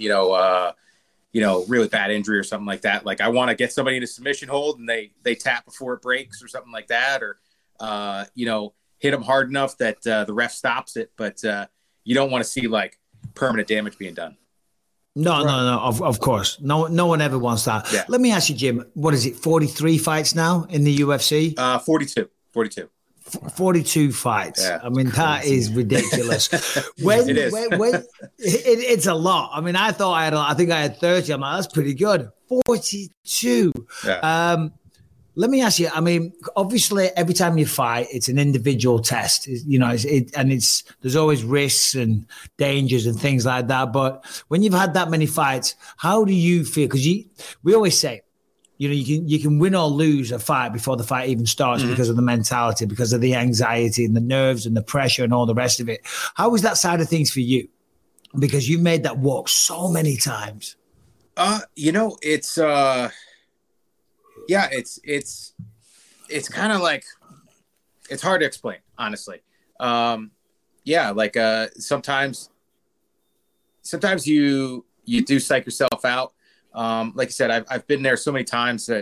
really bad injury or something like that. Like, I want to get somebody in a submission hold and they tap before it breaks or something like that, or hit them hard enough that the ref stops it. But you don't want to see like permanent damage being done. No, of course. No one ever wants that. Yeah. Let me ask you, Jim, what is it, 43 fights now in the UFC? 42. 42 fights. Yeah. I mean, that is ridiculous. It is. It's a lot. I mean, I think I had 30. I'm like, that's pretty good. 42. Yeah. Let me ask you, I mean, obviously every time you fight, it's an individual test, there's always risks and dangers and things like that. But when you've had that many fights, how do you feel? Because we always say, you can win or lose a fight before the fight even starts because of the mentality, because of the anxiety and the nerves and the pressure and all the rest of it. How is that side of things for you? Because you've made that walk so many times. It's it's kind of like, it's hard to explain, honestly. Sometimes you do psych yourself out. Like I said, I've been there so many times that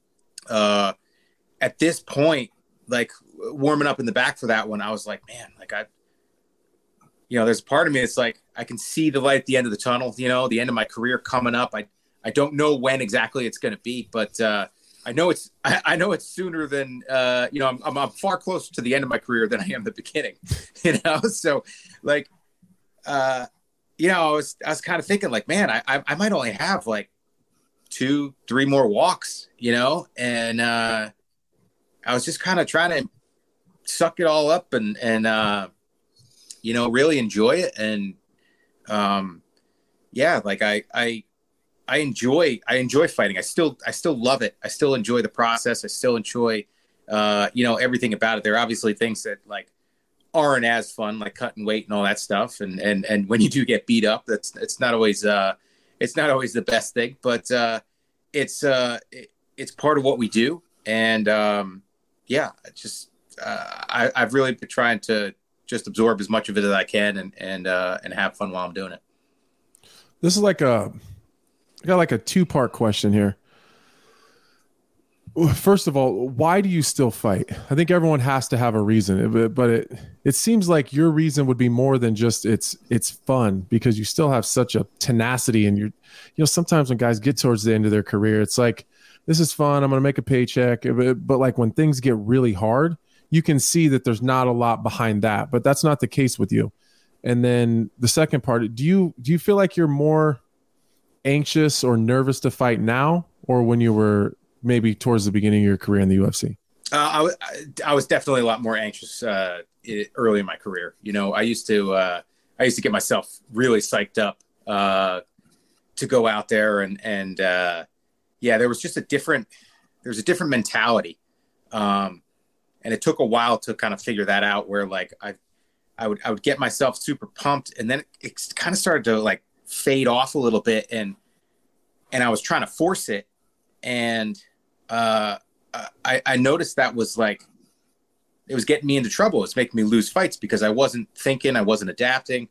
at this point, like warming up in the back for that one, I was like, man, like there's a part of me that's like, I can see the light at the end of the tunnel, the end of my career coming up. I don't know when exactly it's going to be, but I know it's sooner than, I'm far closer to the end of my career than I am the beginning, So like, I was kind of thinking like, man, I might only have like 2-3 more walks, and I was just kind of trying to suck it all up and really enjoy it. And I enjoy fighting. I still love it. I still enjoy the process. I still enjoy, everything about it. There are obviously things that like aren't as fun, like cutting weight and all that stuff. And when you do get beat up, it's not always the best thing, but it's part of what we do. And I've really been trying to just absorb as much of it as I can and have fun while I'm doing it. This is I got like a 2-part question here. First of all, why do you still fight? I think everyone has to have a reason, but it seems like your reason would be more than just it's fun, because you still have such a tenacity, and sometimes when guys get towards the end of their career, it's like, this is fun, I'm going to make a paycheck. But like when things get really hard, you can see that there's not a lot behind that, but that's not the case with you. And then the second part, do you feel like you're more anxious or nervous to fight now, or when you were maybe towards the beginning of your career in the UFC? I was definitely a lot more anxious early in my career. I used to get myself really psyched up to go out there and there was just a different mentality. And it took a while to kind of figure that out, where like I would get myself super pumped, and then it kind of started to like fade off a little bit, and I was trying to force it, and I noticed that was like, it was getting me into trouble. It's making me lose fights because I wasn't thinking, I wasn't adapting.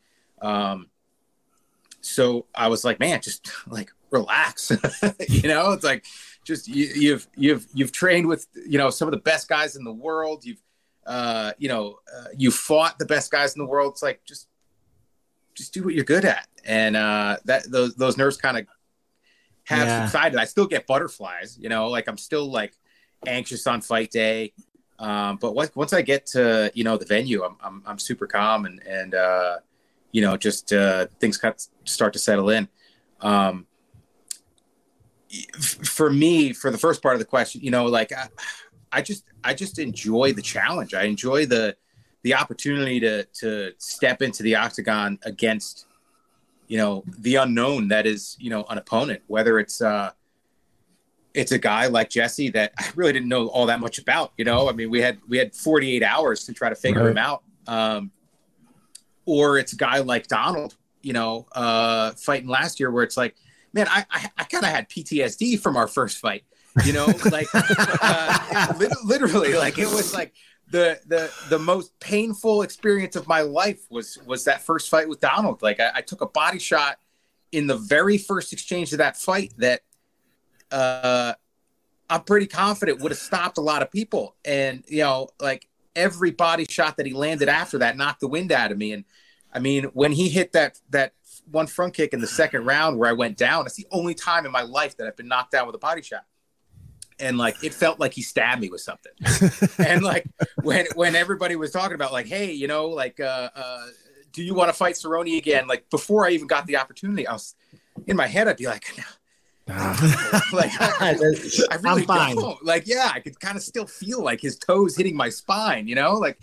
So I was like, man, just like relax. It's like, just you've trained with some of the best guys in the world. You fought the best guys in the world. It's like, just do what you're good at. And those nerves kind of have subsided. I still get butterflies, like I'm still like anxious on fight day. But once I get to, the venue, I'm super calm and just things kind of start to settle in. For me, for the first part of the question, I just enjoy the challenge. I enjoy the opportunity to step into the octagon against, the unknown that is, an opponent, whether it's a guy like Jesse that I really didn't know all that much about, I mean, we had 48 hours to try to figure him out. Or it's a guy like Donald, fighting last year where it's like, man, I kind of had PTSD from our first fight, like literally, like it was like the most painful experience of my life was that first fight with Donald. Like I took a body shot in the very first exchange of that fight that I'm pretty confident would have stopped a lot of people. And, like every body shot that he landed after that knocked the wind out of me. And I mean, when he hit that one front kick in the second round where I went down, it's the only time in my life that I've been knocked down with a body shot. And like, it felt like he stabbed me with something. And like, when everybody was talking about like, hey, do you want to fight Cerrone again? Like before I even got the opportunity, I was in my head, I'd be like, like I really don't. Like, yeah, I could kind of still feel like his toes hitting my spine, So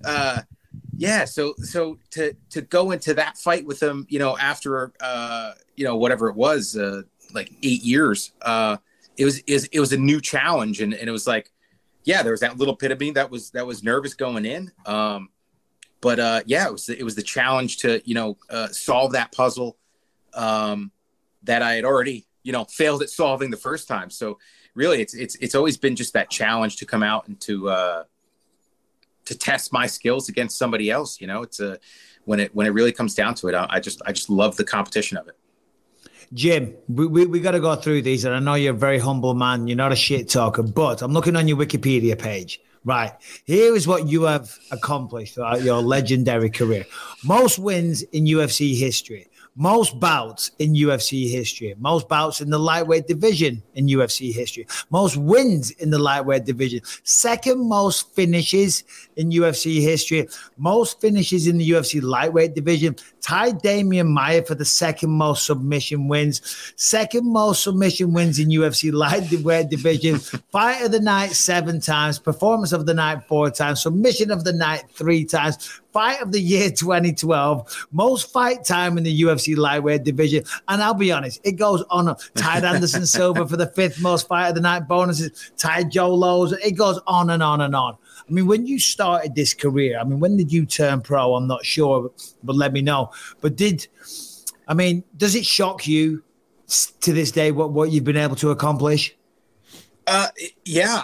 to go into that fight with him, after whatever it was, like 8 years, it was a new challenge, and it was like, yeah, there was that little bit of me that was nervous going in, but it was the challenge to solve that puzzle that I had already failed at solving the first time. So really, it's always been just that challenge to come out and to test my skills against somebody else. It's when it really comes down to it, I just love the competition of it. Jim, we got to go through these, and I know you're a very humble man. You're not a shit talker, but I'm looking on your Wikipedia page. Right. Here is what you have accomplished throughout your legendary career. Most wins in UFC history. Most bouts in UFC history. Most bouts in the lightweight division in UFC history. Most wins in the lightweight division. Second most finishes in UFC history. Most finishes in the UFC lightweight division. Tied Damian Maia for the second most submission wins. Second most submission wins in UFC lightweight division. Fight of the night 7 times. Performance of the night 4 times. Submission of the night 3 times. Fight of the year 2012, most fight time in the UFC lightweight division. And I'll be honest, it goes on. Tied Anderson Silva for the 5th most fight of the night bonuses. Tied Joe Lowe's. It goes on and on and on. I mean, when you started this career, when did you turn pro? I'm not sure, but let me know. But does it shock you to this day what you've been able to accomplish? Yeah,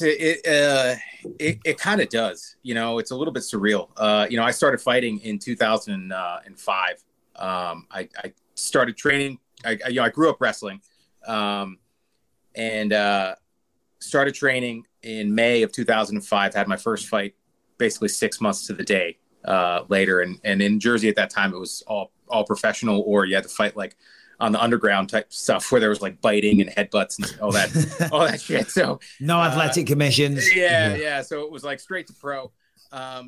it kind of does, it's a little bit surreal. I started fighting in 2005. I started training. I grew up wrestling, and started training in May of 2005, had my first fight basically 6 months to the day, later. And in Jersey at that time, it was all professional, or you had to fight like on the underground type stuff where there was like biting and headbutts and all that shit. So no athletic commissions. Yeah. So it was like straight to pro. I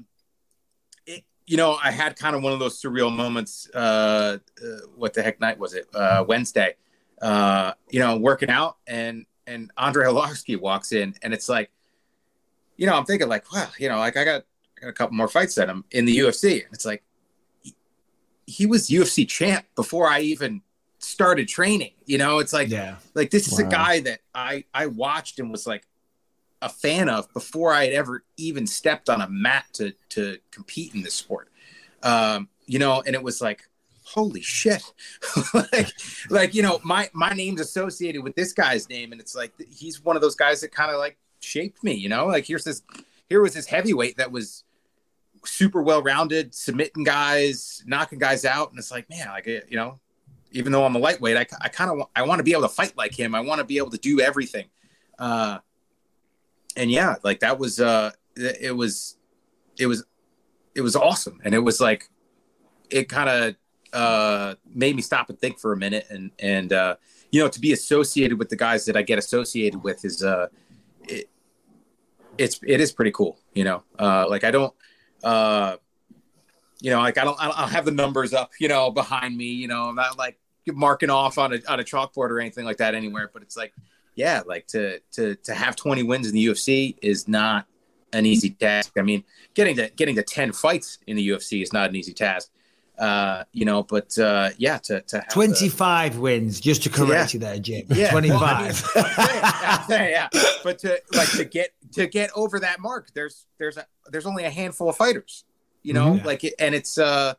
had kind of one of those surreal moments. What the heck night was it? Wednesday, working out and Andre Arlovski walks in, and it's like, I'm thinking like, wow, like I got a couple more fights at him in the UFC. And it's like, he was UFC champ before I even started training. It's like, like this is a guy that I watched and was like a fan of before I had ever even stepped on a mat to compete in this sport. And it was like, holy shit. My name's associated with this guy's name. And it's like, he's one of those guys that kind of like shaped me, like here was this heavyweight that was super well-rounded, submitting guys, knocking guys out. And it's like, man, like, even though I'm a lightweight, I want to be able to fight like him. I want to be able to do everything. And yeah, like that was, it was awesome. And it was like, it kind of made me stop and think for a minute. And you know, to be associated with the guys that I get associated with is it is pretty cool. You know, like I don't. You know, like I don't have the numbers up, you know, behind me. You know, I'm not like marking off on a chalkboard or anything like that anywhere. But it's like, yeah, like to have 20 wins in the UFC is not an easy task. I mean, getting to 10 fights in the UFC is not an easy task. You know, but yeah, to have 25 wins, just to correct you there, Jim. Yeah, 25. Well, I'm saying, yeah. But to get over that mark, there's only a handful of fighters. You know, like, and it's like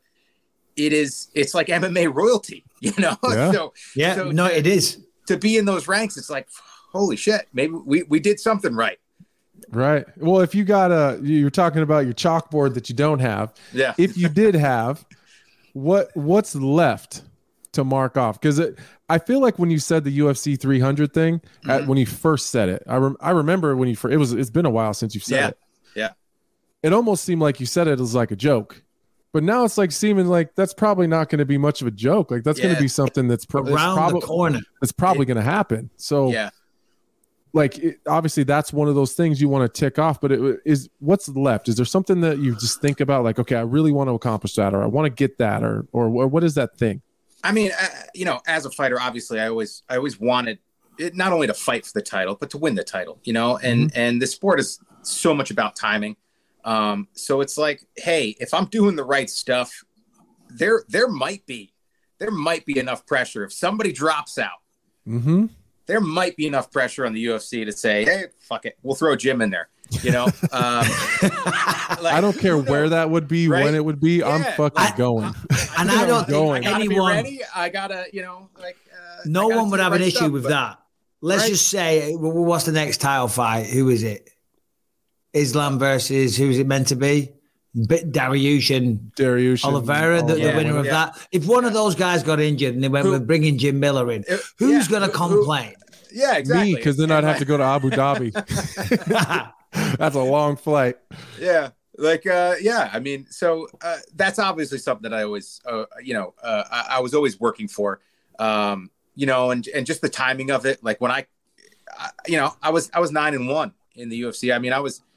MMA royalty, you know? Yeah. So it is. To be in those ranks, it's like, holy shit, maybe we did something right. Right. Well, if you got you're talking about your chalkboard that you don't have. Yeah. If you did have, what's left to mark off? Because I feel like when you said the UFC 300 thing, when you first said it, I remember when it's been a while since you've said it. Yeah. It almost seemed like you said it as like a joke, but now it's like seeming like that's probably not going to be much of a joke. Like that's going to be something that's around the corner. It's probably going to happen. So like obviously that's one of those things you want to tick off, but what's left? Is there something that you just think about like, okay, I really want to accomplish that, or I want to get that, or what is that thing? I mean, you know, as a fighter, obviously I always wanted it not only to fight for the title, but to win the title, you know, and the sport is so much about timing. So it's like, hey, if I'm doing the right stuff, there might be enough pressure. If somebody drops out, there might be enough pressure on the UFC to say, hey, fuck it, we'll throw Jim in there. You know, like, I don't care where that would be, right? When it would be. I'm fucking going. And I don't think anyone. Ready. I gotta, you know, like no one would have an issue with that. Let's just say, what's the next title fight? Who is it? Islam versus who's it meant to be? Dariush Oliveira, the winner of that. If one of those guys got injured and they went with bringing Jim Miller in, who's going to complain? Yeah, exactly. Me, because then I'd have to go to Abu Dhabi. That's a long flight. Yeah. Like, I mean, so that's obviously something that I always, I was always working for, you know, and just the timing of it. Like when I was 9-1 in the UFC. I mean, I was,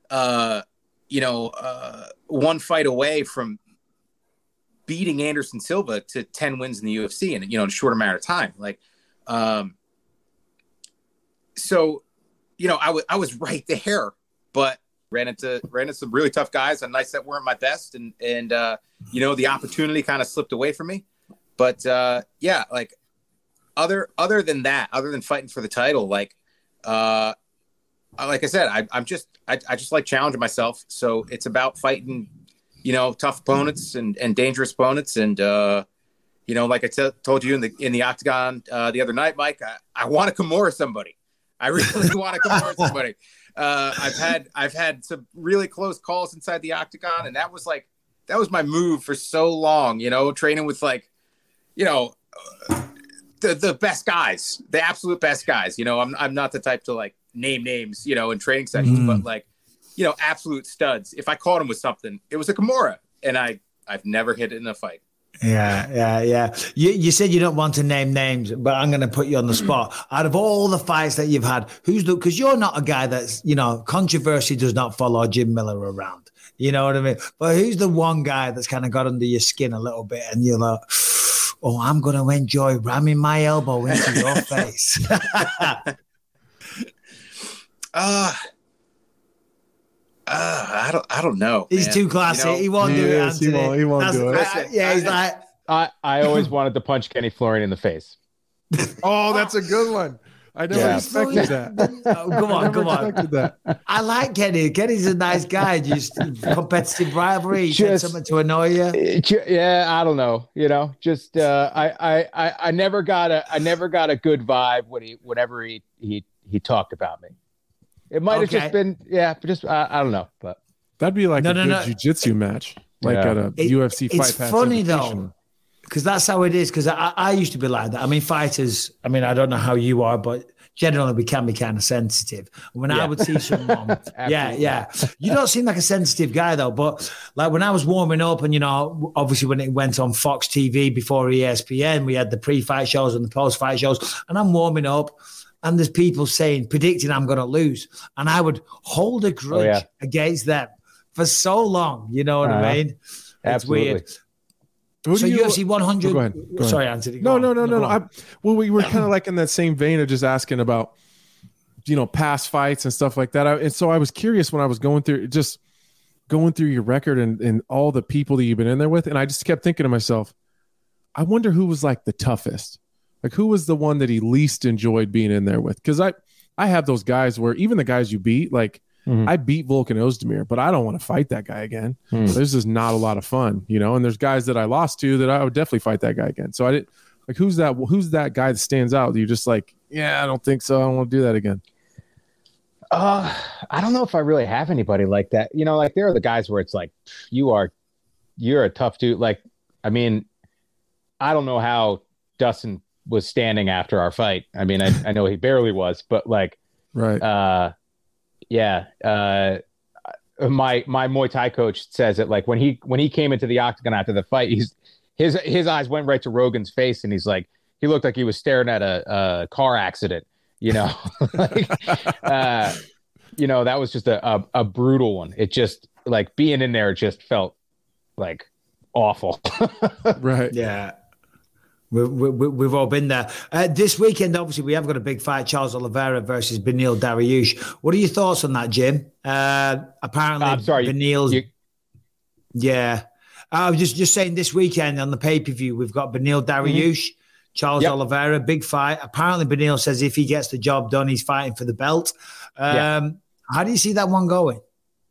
one fight away from beating Anderson Silva to 10 wins in the UFC in, you know, in a short amount of time. Like, so, you know, I was right there, but ran into some really tough guys on nights that weren't my best. And you know, the opportunity kind of slipped away from me, but, like other than that, other than fighting for the title, like I said, I just like challenging myself. So it's about fighting, you know, tough opponents and dangerous opponents. And, you know, like I told you in the octagon the other night, Mike, I want to Kimura somebody. I really want to Kimura somebody. I've had some really close calls inside the octagon. And that was my move for so long, you know, training with like, you know, the best guys, the absolute best guys. You know, I'm not the type to like name names, you know, in training sessions, but like, you know, absolute studs. If I caught him with something, it was a Kimura, and I've never hit it in a fight. Yeah. You said you don't want to name names, but I'm going to put you on the spot. Out of all the fights that you've had, because you're not a guy that's, you know, controversy does not follow Jim Miller around. You know what I mean? But who's the one guy that's kind of got under your skin a little bit, and you're like, oh, I'm going to enjoy ramming my elbow into your face. I don't know. He's too classy. You know, he won't do it, Anthony. He won't do it. He's like... I always wanted to punch Kenny Florian in the face. Oh, that's a good one. I never expected that. Come on. I like Kenny. Kenny's a nice guy. Just competitive rivalry. He said something to annoy you. Yeah, I don't know. You know, just I never got a good vibe whenever he talked about me. It might have just been I don't know, but that'd be like a good jiu-jitsu match, like at a UFC fight. It's funny though, because that's how it is. Because I used to be like that. I mean, fighters. I mean, I don't know how you are, but generally we can be kind of sensitive. When I would see someone, you don't seem like a sensitive guy though, but like when I was warming up and, obviously when it went on Fox TV before ESPN, we had the pre-fight shows and the post-fight shows, and I'm warming up and there's people predicting I'm going to lose. And I would hold a grudge against them for so long. You know what I mean? Absolutely. It's weird. So UFC 100. Go ahead. Sorry, Anthony. No. We were kind of like in that same vein of just asking about, past fights and stuff like that. And so I was curious when I was going through your record and all the people that you've been in there with. And I just kept thinking to myself, I wonder who was like the toughest, like who was the one that he least enjoyed being in there with? Cause I have those guys where even the guys you beat, like, I beat Volkan Ozdemir, but I don't want to fight that guy again. This is not a lot of fun, and there's guys that I lost to that I would definitely fight that guy again. So I didn't like, who's that guy that stands out? You're just like, I don't think so. I don't want to do that again. I don't know if I really have anybody like that. Like there are the guys where it's like, you're a tough dude. Like, I mean, I don't know how Dustin was standing after our fight. I mean, I know he barely was, but like, right. My Muay Thai coach says it like when he came into the octagon after the fight, his eyes went right to Rogan's face and he's like, he looked like he was staring at a car accident, like, that was just a brutal one. It just like being in there just felt like awful. Right. Yeah. We've all been there. This weekend, obviously, we have got a big fight, Charles Oliveira versus Beneil Dariush. What are your thoughts on that, Jim? Apparently, I'm sorry, Beneil's... Yeah. I was just saying this weekend on the pay-per-view, we've got Beneil Dariush, Charles Oliveira, big fight. Apparently, Beneil says if he gets the job done, he's fighting for the belt. How do you see that one going?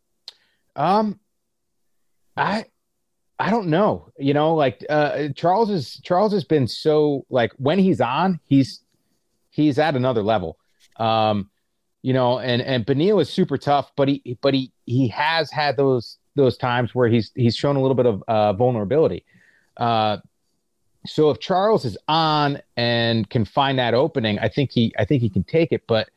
I don't know, like Charles has been so like when he's on, he's at another level, and Beneil is super tough, but he has had those times where he's shown a little bit of vulnerability. So if Charles is on and can find that opening, I think he can take it, but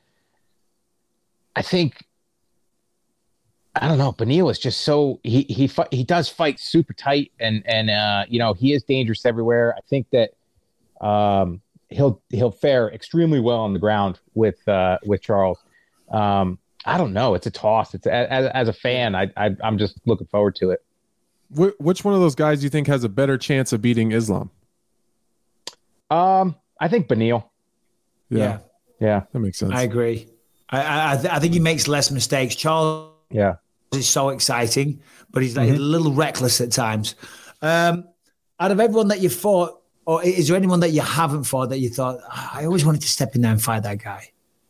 I don't know. Beneil is just so he does fight super tight and he is dangerous everywhere. I think that he'll fare extremely well on the ground with Charles. I don't know. It's a toss. It's as a fan, I'm just looking forward to it. Which one of those guys do you think has a better chance of beating Islam? I think Beneil. Yeah, that makes sense. I agree. I think he makes less mistakes. Charles. Yeah. Is so exciting, but he's like a little reckless at times. Out of everyone that you fought, or is there anyone that you haven't fought that you thought, I always wanted to step in there and fight that guy?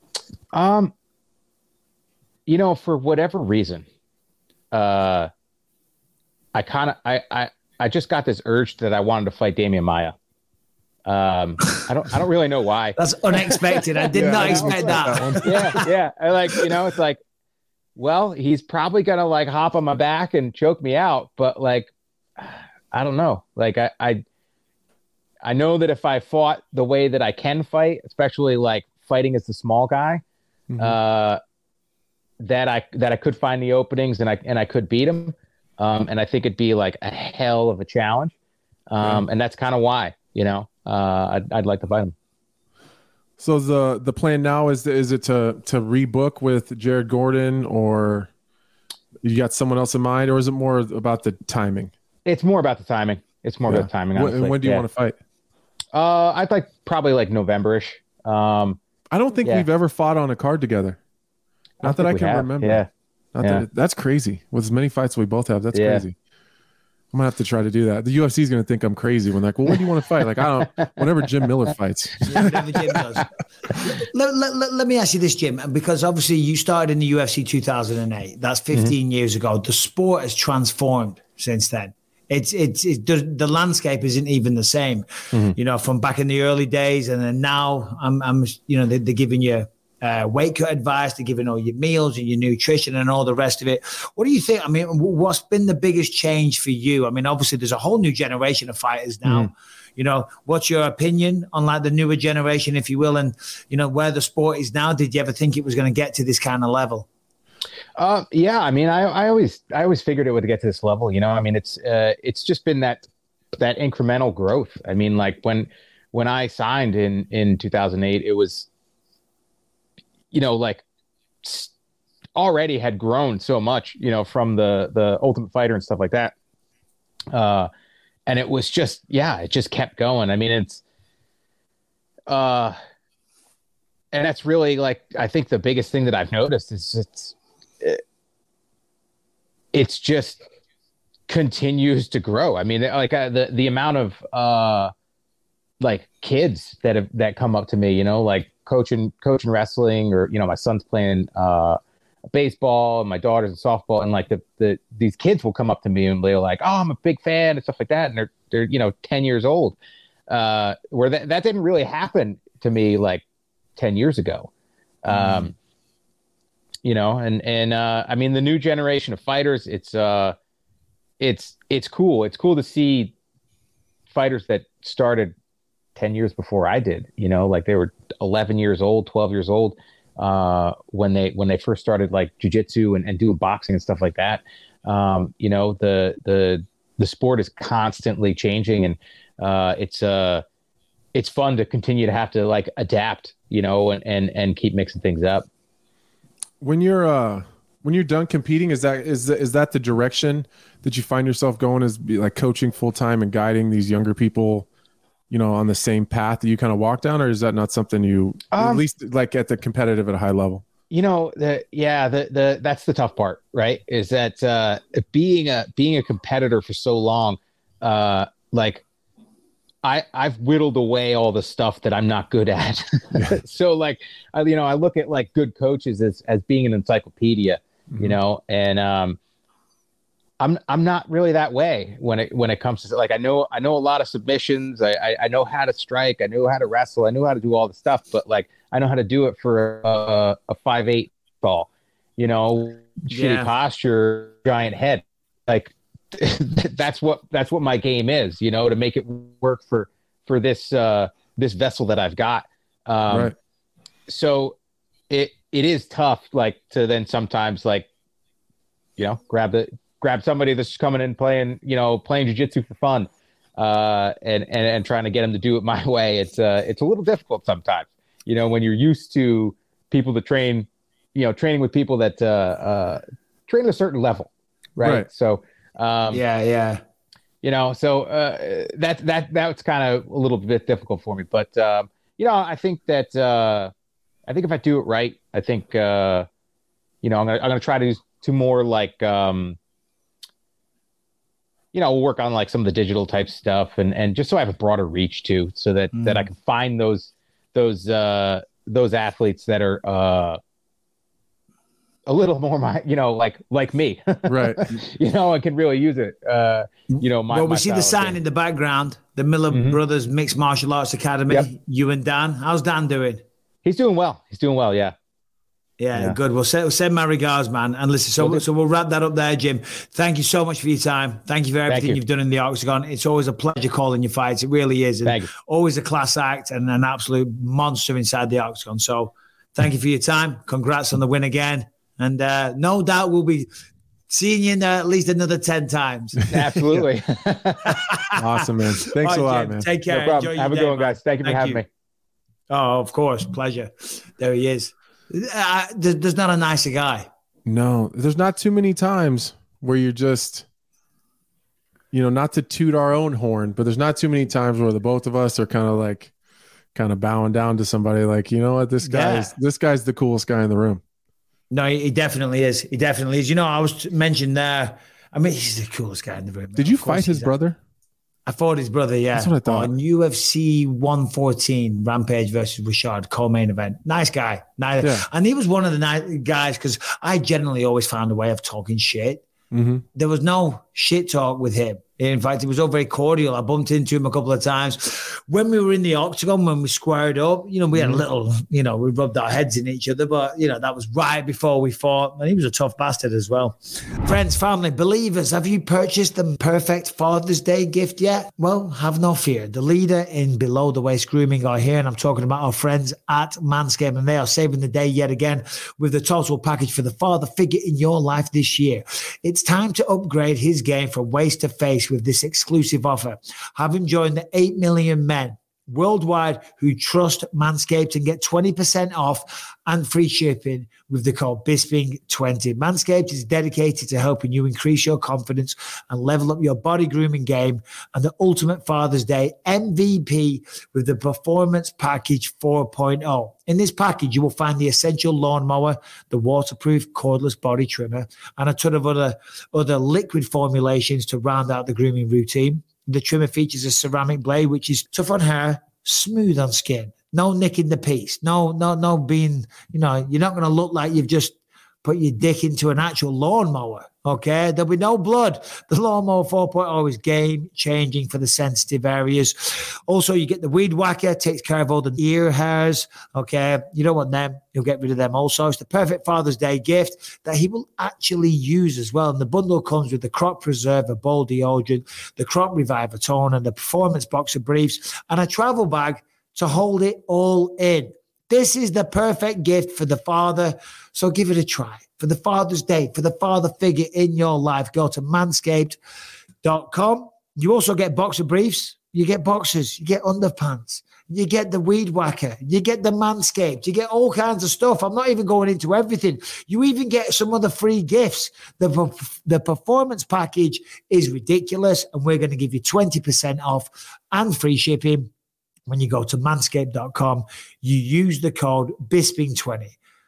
For whatever reason, I just got this urge that I wanted to fight Damian Maia. I don't really know why. That's unexpected. I did not expect that. Yeah. I like, it's like, well, he's probably going to like hop on my back and choke me out. But like, I don't know. Like I know that if I fought the way that I can fight, especially like fighting as the small guy, that I could find the openings and I could beat him. And I think it'd be like a hell of a challenge. And that's kind of why, I'd like to fight him. So the plan now is it to rebook with Jared Gordon, or you got someone else in mind, or is it more about the timing? It's more about the timing. About the timing. Honestly. When do you want to fight? I'd like probably like November-ish. I don't think we've ever fought on a card together. Not that I can remember. Yeah. That's crazy. With as many fights we both have, that's crazy. I'm gonna have to try to do that. The UFC is gonna think I'm crazy when like, well, when do you want to fight? Like, I don't. Whenever Jim Miller fights. Whenever Jim does. Let me ask you this, Jim, because obviously you started in the UFC 2008. That's 15 years ago. The sport has transformed since then. The landscape isn't even the same. From back in the early days, and then now they're giving you weight cut advice. They're giving all your meals and your nutrition and all the rest of it. What do you think? I mean, what's been the biggest change for you? I mean, obviously there's a whole new generation of fighters now. You know, what's your opinion on like the newer generation, if you will, and, you know, where the sport is now? Did you ever think it was going to get to this kind of level? Yeah, I mean, I always figured it would get to this level, you know. I mean, it's just been that incremental growth. I mean, like when I signed in 2008, it was, you know, like already had grown so much, you know, from the Ultimate Fighter and stuff like that. And it was just, yeah, it just kept going. I mean, it's, and that's really like, I think the biggest thing that I've noticed is it's just continues to grow. I mean, like the amount of like kids that come up to me, you know, like coaching wrestling, or, you know, my son's playing baseball and my daughter's in softball, and like these kids will come up to me and they're like, oh, I'm a big fan and stuff like that, and they're you know 10 years old, where that didn't really happen to me like 10 years ago. You know, and I mean, the new generation of fighters, it's cool. It's cool to see fighters that started 10 years before I did, you know, like they were 11 years old, 12 years old, when they first started like jiu-jitsu and doing boxing and stuff like that. You know, the sport is constantly changing, and it's fun to continue to have to like adapt, you know, and keep mixing things up. When you're done competing, is that the direction that you find yourself going, is be like coaching full time and guiding these younger people, you know, on the same path that you kind of walk down, or is that not something you, at least like at the competitive at a high level? You know, that's the tough part, right? Is that being a competitor for so long, like I've whittled away all the stuff that I'm not good at. So like, I look at like good coaches as being an encyclopedia, you know, and I'm not really that way when it comes to, like, I know a lot of submissions. I know how to strike. I know how to wrestle. I know how to do all the stuff, but like, I know how to do it for a 5'8" ball, you know, shitty posture, giant head. Like, that's what my game is, you know, to make it work for this vessel that I've got. Right. So it is tough, like, to then sometimes, like, you know, grab somebody that's coming in playing jiu-jitsu for fun, and trying to get them to do it my way. It's a little difficult sometimes, you know, when you're used to people that training with people that train at a certain level. Right. So, you know, so that's kind of a little bit difficult for me, but you know, I think that if I do it right, I think you know, I'm gonna try to do more like you know, work on like some of the digital type stuff, and just so I have a broader reach too, so that I can find those athletes that are a little more like me, right? You know, I can really use it. You know, we see the sign in the background, the Miller Brothers Mixed Martial Arts Academy. Yep. You and Dan. How's Dan doing? He's doing well. Yeah. Yeah, good. We'll send my regards, man. And listen, so we'll wrap that up there, Jim. Thank you so much for your time. Thank you for everything you've done in the Octagon. It's always a pleasure calling your fights. It really is. And always a class act and an absolute monster inside the Octagon. So thank you for your time. Congrats on the win again. And no doubt we'll be seeing you in there at least another 10 times. Absolutely. Awesome, man. Thanks a lot, Jim, man. Take care. No problem. Have a good one, guys. Thank you for having me. Oh, of course. Pleasure. There he is. There's not a nicer guy. No, there's not too many times where you're just, you know, not to toot our own horn, but there's not too many times where the both of us are kind of bowing down to somebody like, you know what, this guy's the coolest guy in the room. No, he definitely is. He definitely is. You know, I was mentioned there. I mean, he's the coolest guy in the room. Did you fight his brother? I fought his brother, yeah. That's what I thought. On UFC 114, Rampage versus Rashad, co-main event. Nice guy. And he was one of the nice guys, because I generally always found a way of talking shit. Mm-hmm. There was no shit talk with him. In fact, he was all very cordial. I bumped into him a couple of times. When we were in the octagon, when we squared up, we had a little, we rubbed our heads in each other, but, that was right before we fought. And he was a tough bastard as well. Friends, family, believers, have you purchased the perfect Father's Day gift yet? Well, have no fear. The leader in below the waist grooming are here, and I'm talking about our friends at Manscaped, and they are saving the day yet again with the total package for the father figure in your life this year. It's time to upgrade his game from waist to face with this exclusive offer. Have him join the 8 million men worldwide who trust Manscaped and get 20% off and free shipping with the code Bisping20. Manscaped is dedicated to helping you increase your confidence and level up your body grooming game, and the ultimate Father's Day MVP with the Performance Package 4.0. In this package, you will find the essential lawnmower, the waterproof cordless body trimmer, and a ton of other liquid formulations to round out the grooming routine. The trimmer features a ceramic blade, which is tough on hair, smooth on skin. No nicking the piece. No being, you're not going to look like you've just put your dick into an actual lawnmower, okay? There'll be no blood. The Lawnmower 4.0 is game-changing for the sensitive areas. Also, you get the Weed Whacker, takes care of all the ear hairs, okay? You don't want them. You'll get rid of them also. It's the perfect Father's Day gift that he will actually use as well. And the bundle comes with the Crop Preserver Ball Deodorant, the Crop Reviver Toner, and the Performance Boxer Briefs, and a travel bag to hold it all in. This is the perfect gift for the father, so give it a try. For the Father's Day, for the father figure in your life, go to manscaped.com. You also get boxer briefs, you get boxers, you get underpants, you get the Weed Whacker, you get the Manscaped, you get all kinds of stuff. I'm not even going into everything. You even get some other free gifts. The Performance Package is ridiculous, and we're going to give you 20% off and free shipping. When you go to manscaped.com, you use the code Bisping20.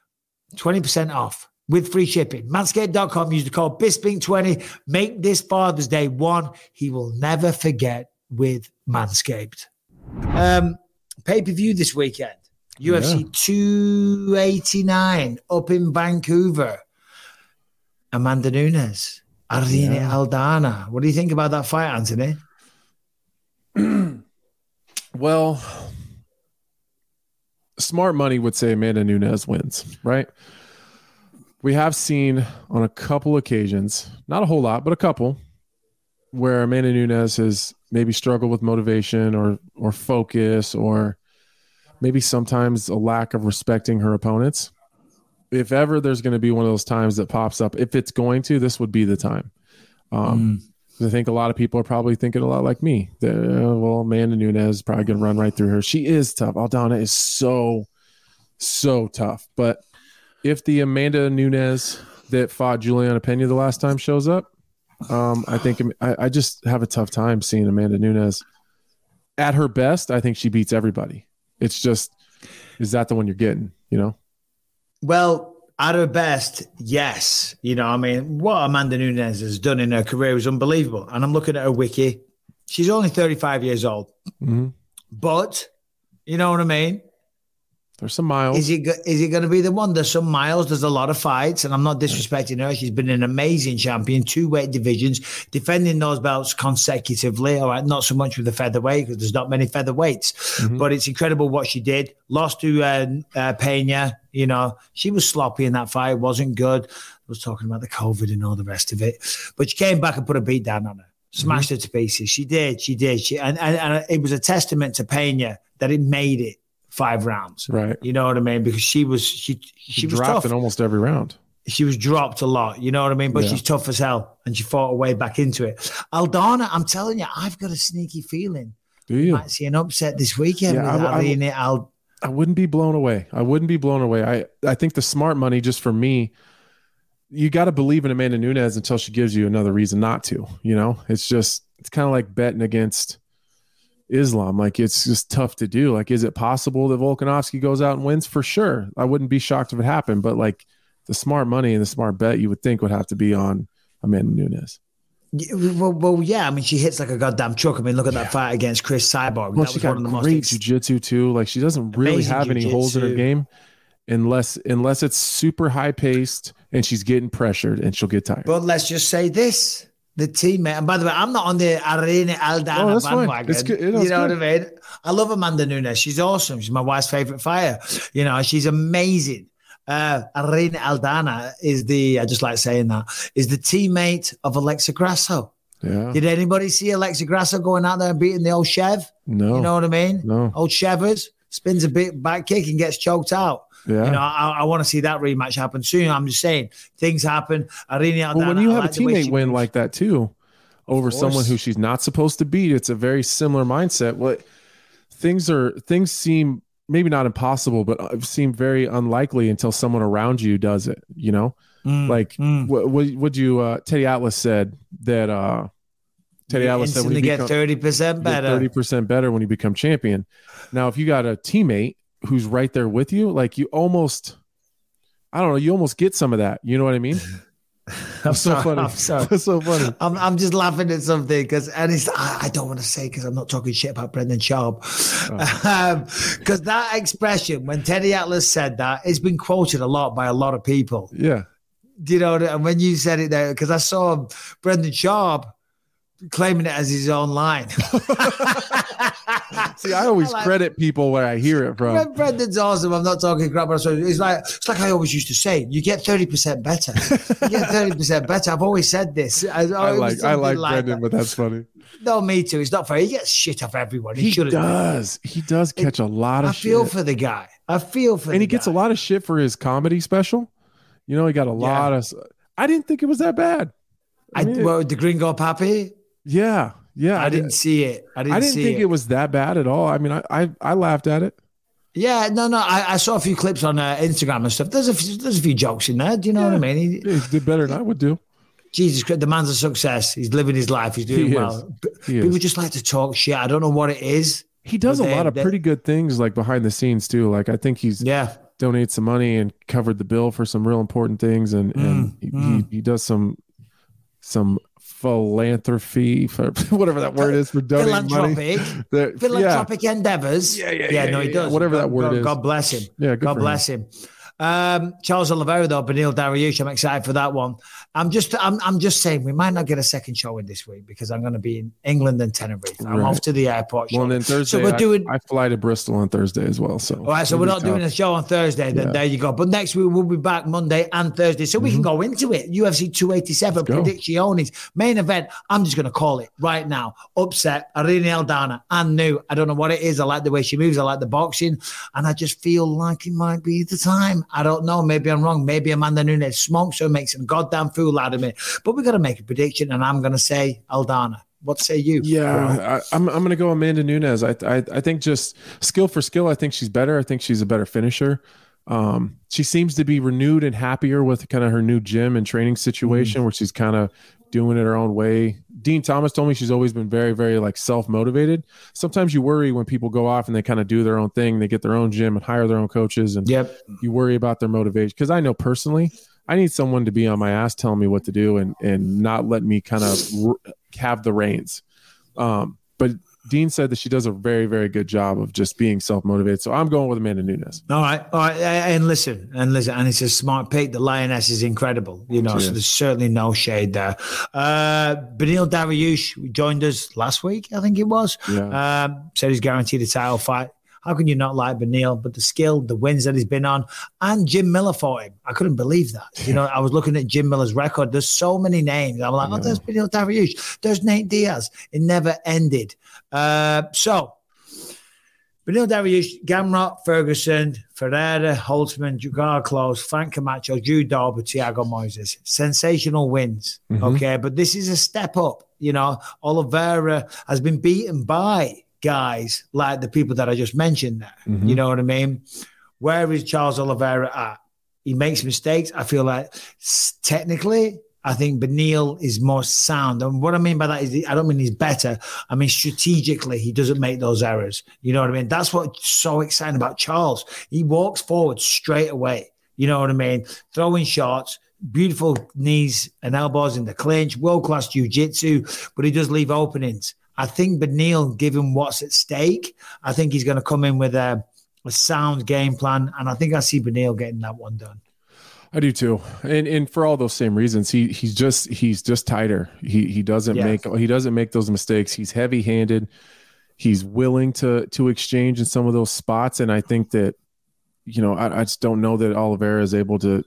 20% off with free shipping. Manscaped.com, use the code Bisping20. Make this Father's Day one he will never forget with Manscaped. Pay-per-view this weekend. UFC 289 up in Vancouver. Amanda Nunes, Irene Aldana. What do you think about that fight, Anthony? Well, smart money would say Amanda Nunes wins, right? We have seen on a couple occasions, not a whole lot, but a couple, where Amanda Nunes has maybe struggled with motivation or focus, or maybe sometimes a lack of respecting her opponents. If ever there's going to be one of those times that pops up, if it's going to, this would be the time. I think a lot of people are probably thinking a lot like me. Amanda Nunes is probably going to run right through her. She is tough. Aldana is so tough. But if the Amanda Nunes that fought Juliana Pena the last time shows up, I think I just have a tough time seeing Amanda Nunes at her best. I think she beats everybody. It's just, is that the one you're getting, Well, at her best, yes. What Amanda Nunes has done in her career is unbelievable. And I'm looking at her wiki. She's only 35 years old. Mm-hmm. But, you know what I mean? There's some miles. Is it going to be the one? There's some miles. There's a lot of fights, and I'm not disrespecting her. She's been an amazing champion, 2 weight divisions, defending those belts consecutively. All right, not so much with the featherweight because there's not many featherweights, but it's incredible what she did. Lost to Pena. She was sloppy in that fight. Wasn't good. I was talking about the COVID and all the rest of it, but she came back and put a beat down on her, smashed her to pieces. She did. And it was a testament to Pena that it made it 5 rounds. Right. You know what I mean? Because she was dropped tough in almost every round. She was dropped a lot. You know what I mean? But she's tough as hell, and she fought her way back into it. Aldana, I'm telling you, I've got a sneaky feeling. Do you? Might see an upset this weekend with Irene Aldana. I wouldn't be blown away. I think the smart money, just for me, you got to believe in Amanda Nunes until she gives you another reason not to. It's kind of like betting against Islam. Like, it's just tough to do. Like, is it possible that Volkanovski goes out and wins? For sure. I wouldn't be shocked if it happened, but like the smart money and the smart bet you would think would have to be on Amanda Nunes. Well, yeah. I mean, she hits like a goddamn truck. I mean, look at that fight against Chris Cyborg. Well, she got great jiu-jitsu too. Like, she doesn't really have any holes in her game unless it's super high paced and she's getting pressured and she'll get tired. But let's just say this. The teammate, and by the way, I'm not on the Irene Aldana bandwagon. It's good. You know what I mean? I love Amanda Nunes. She's awesome. She's my wife's favorite fighter. You know, she's amazing. Irene Aldana is I just like saying that, is the teammate of Alexa Grasso. Yeah. Did anybody see Alexa Grasso going out there and beating the old Chev? No. You know what I mean? No. Old Chevers spins a bit back kick and gets choked out. Yeah. You know, I want to see that rematch happen soon. I'm just saying things happen. Irene Aldana, well, when you have a teammate win like that too, over someone who she's not supposed to beat, it's a very similar mindset. What things seem maybe not impossible, but seem very unlikely until someone around you does it. You know, what you Teddy Atlas said that. Teddy Atlas said when you get 30% better, 30% better when you become champion. Now, if you got a teammate who's right there with you, like you almost get some of that. You know what I mean? I'm so funny. I'm sorry. It's so funny. I'm just laughing at something I don't want to say because I'm not talking shit about Brendan Schaub. Because that expression, when Teddy Atlas said that, it's been quoted a lot by a lot of people. Yeah. Do you know? And when you said it there, because I saw Brendan Schaub claiming it as his own line. See, I always credit people where I hear it from. Brendan's awesome. I'm not talking crap. It's like I always used to say, you get 30% better. You get 30% better. I've always said this. I like Brendan, but that's funny. No, me too. It's not fair. He gets shit off everyone. He does. He does catch a lot of shit. I feel for the guy. And he gets a lot of shit for his comedy special. You know, he got a lot of... I didn't think it was that bad. The Gringo Papi? Yeah. I didn't see it. I didn't think it was that bad at all. I mean, I laughed at it. Yeah, no. I saw a few clips on Instagram and stuff. There's a few jokes in there. Do you know what I mean? He did better than I would do. Jesus Christ, the man's a success. He's living his life. He's doing well. People just like to talk shit. I don't know what it is. He does a lot of pretty good things, like behind the scenes too. Like I think he's donated some money and covered the bill for some real important things, and he does some philanthropy, for whatever that word is, for donating money. Philanthropic endeavors. Yeah, no, he does. Whatever that word is. God bless him. Yeah, God bless him. Charles Oliveira, though, Beneil Dariush, I'm excited for that one. I'm just saying we might not get a second show in this week because I'm going to be in England and Tenerife. I'm off to the airport. Well, and then Thursday, I fly to Bristol on Thursday as well. So, all right, so we're not doing a show on Thursday. Then there you go. But next week we'll be back Monday and Thursday, so we can go into it. UFC 287 predictions, main event. I'm just going to call it right now. Upset Irene Aldana. I knew. I don't know what it is. I like the way she moves. I like the boxing, and I just feel like it might be the time. I don't know. Maybe I'm wrong. Maybe Amanda Nunes smokes her, makes a goddamn fool out of me. But we got to make a prediction, and I'm going to say Aldana. What say you? Yeah, I'm going to go Amanda Nunes. I think just skill for skill, I think she's better. I think she's a better finisher. She seems to be renewed and happier with kind of her new gym and training situation where she's kind of doing it her own way. Dean Thomas told me she's always been very, very like self-motivated. Sometimes you worry when people go off and they kind of do their own thing. They get their own gym and hire their own coaches, and you worry about their motivation. Because I know personally, I need someone to be on my ass telling me what to do and not let me kind of have the reins. But Dean said that she does a very, very good job of just being self-motivated. So I'm going with Amanda Nunes. All right. And listen. And it's a smart pick. The Lioness is incredible, so there's certainly no shade there. Beneil Dariush joined us last week, I think it was. Yeah. Said he's guaranteed a title fight. How can you not like Beneil? But the skill, the wins that he's been on, and Jim Miller fought him. I couldn't believe that. I was looking at Jim Miller's record. There's so many names. I'm like, there's Beneil Dariush. There's Nate Diaz. It never ended. So, Beneil Dariush, Gamrot, Ferguson, Ferreira, Holtzman, Jugar Close, Frank Camacho, Drew Dober, Thiago Moises. Sensational wins. Okay, but this is a step up. Oliveira has been beaten by guys like the people that I just mentioned there. You know what I mean? Where is Charles Oliveira at? He makes mistakes. I feel like technically, I think Beneil is more sound. And what I mean by that is I don't mean he's better. I mean, strategically, he doesn't make those errors. You know what I mean? That's what's so exciting about Charles. He walks forward straight away. You know what I mean? Throwing shots, beautiful knees and elbows in the clinch, world-class jiu-jitsu, but he does leave openings. I think Beneil, given what's at stake, I think he's going to come in with a sound game plan, and I think I see Beneil getting that one done. I do too, and for all those same reasons, he's just tighter. He doesn't make those mistakes. He's heavy handed. He's willing to exchange in some of those spots, and I think that I just don't know that Oliveira is able to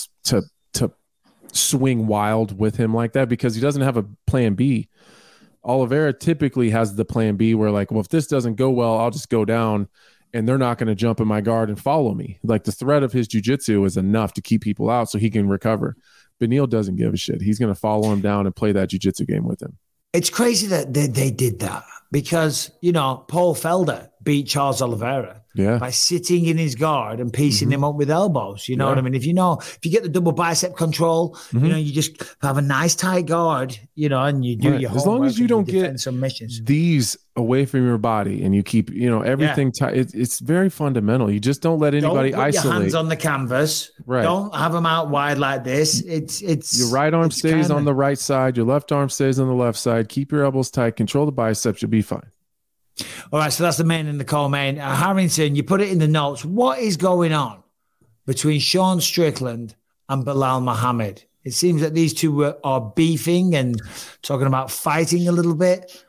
swing wild with him like that because he doesn't have a plan B. Oliveira typically has the plan B where like, well, if this doesn't go well, I'll just go down. And they're not going to jump in my guard and follow me. Like the threat of his jiu-jitsu is enough to keep people out so he can recover. Beneil doesn't give a shit. He's going to follow him down and play that jiu-jitsu game with him. It's crazy that they did that because, Paul Felder beat Charles Oliveira by sitting in his guard and piecing him up with elbows. You know what I mean? If you get the double bicep control, you just have a nice tight guard, and you do your homework. As long as you don't get submissions. These away from your body and you keep, everything tight. It's very fundamental. You just don't let anybody isolate. Don't put your hands on the canvas. Right. Don't have them out wide like this. It's your right arm stays on the right side. Your left arm stays on the left side. Keep your elbows tight. Control the biceps. You'll be fine. All right, so that's the main and the co-main. Harrington, you put it in the notes. What is going on between Sean Strickland and Belal Muhammad? It seems that these two are beefing and talking about fighting a little bit.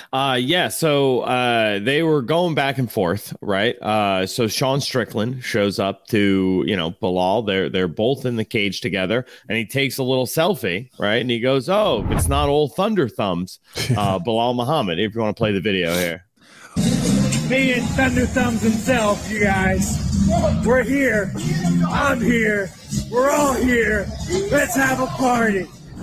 So they were going back and forth, right? So Sean Strickland shows up to, Belal. They're both in the cage together, and he takes a little selfie, right? And he goes, "Oh, it's not old Thunder Thumbs, Belal Muhammad." If you want to play the video here. Me and Thunder Thumbs himself, you guys. We're here. I'm here. We're all here. Let's have a party.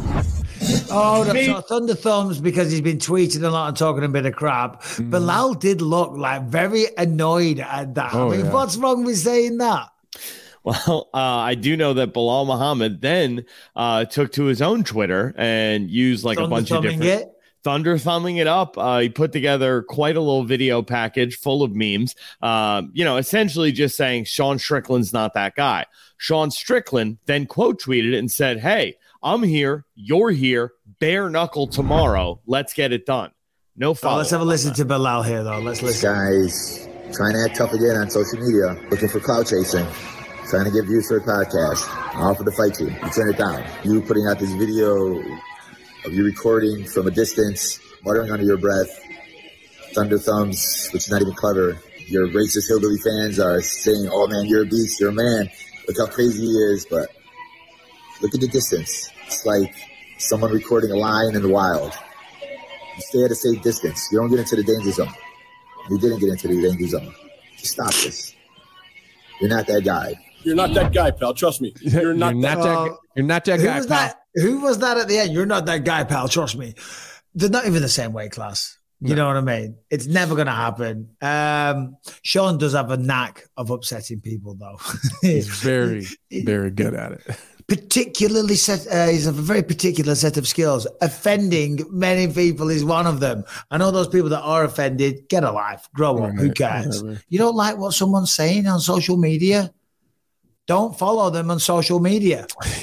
Oh, so Thunder Thumbs, because he's been tweeting a lot and talking a bit of crap. Belal did look like very annoyed at that. What's wrong with saying that? Well, I do know that Belal Muhammad then took to his own Twitter and used like a bunch of different... Thunder thumbing it up. He put together quite a little video package full of memes, essentially just saying Sean Strickland's not that guy. Sean Strickland then quote tweeted it and said, "Hey, I'm here. You're here. Bare knuckle tomorrow. Let's get it done." No follow. Let's have a listen to Belal here, though. Let's listen. Guys, trying to act tough again on social media, looking for clout chasing, trying to get views for a podcast. I offer to fight you. You turn it down. You putting out this video of you recording from a distance, muttering under your breath, Thunder Thumbs, which is not even clever. Your racist hillbilly fans are saying, "Oh man, you're a beast, you're a man. Look how crazy he is." But look at the distance. It's like someone recording a lion in the wild. You stay at a safe distance. You don't get into the danger zone. You didn't get into the danger zone. Just stop this. You're not that guy. You're not that guy, pal. Trust me. You're not that guy, pal. Who was that at the end? You're not that guy, pal. Trust me. They're not even the same weight class. You know what I mean? It's never going to happen. Sean does have a knack of upsetting people, though. He's very, very good at it. Particularly he's a very particular set of skills. Offending many people is one of them. I know those people that are offended. Get a life. Grow up. Who cares? You don't like what someone's saying on social media? Don't follow them on social media.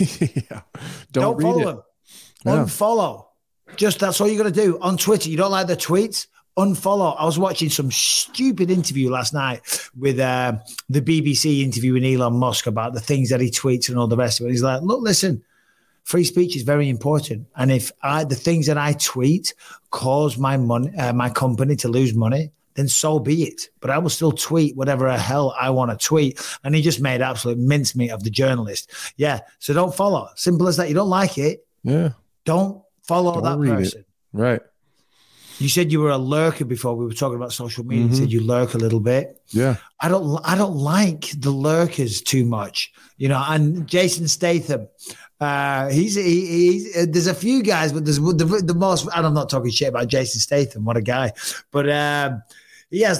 Don't follow them. Unfollow. Just that's all you got to do. On Twitter, you don't like the tweets? Unfollow. I was watching some stupid interview last night with the BBC interviewing Elon Musk about the things that he tweets and all the rest of it. He's like, look, listen, free speech is very important. And if the things that I tweet cause my company to lose money, then so be it. But I will still tweet whatever the hell I want to tweet. And he just made absolute mincemeat of the journalist. Yeah. So don't follow. Simple as that. You don't like it. Yeah. Don't follow that person. It. Right. You said you were a lurker before we were talking about social media. You said you lurk a little bit. Yeah. I don't like the lurkers too much. And Jason Statham, he's there's a few guys, but there's the most, and I'm not talking shit about Jason Statham, what a guy. But he has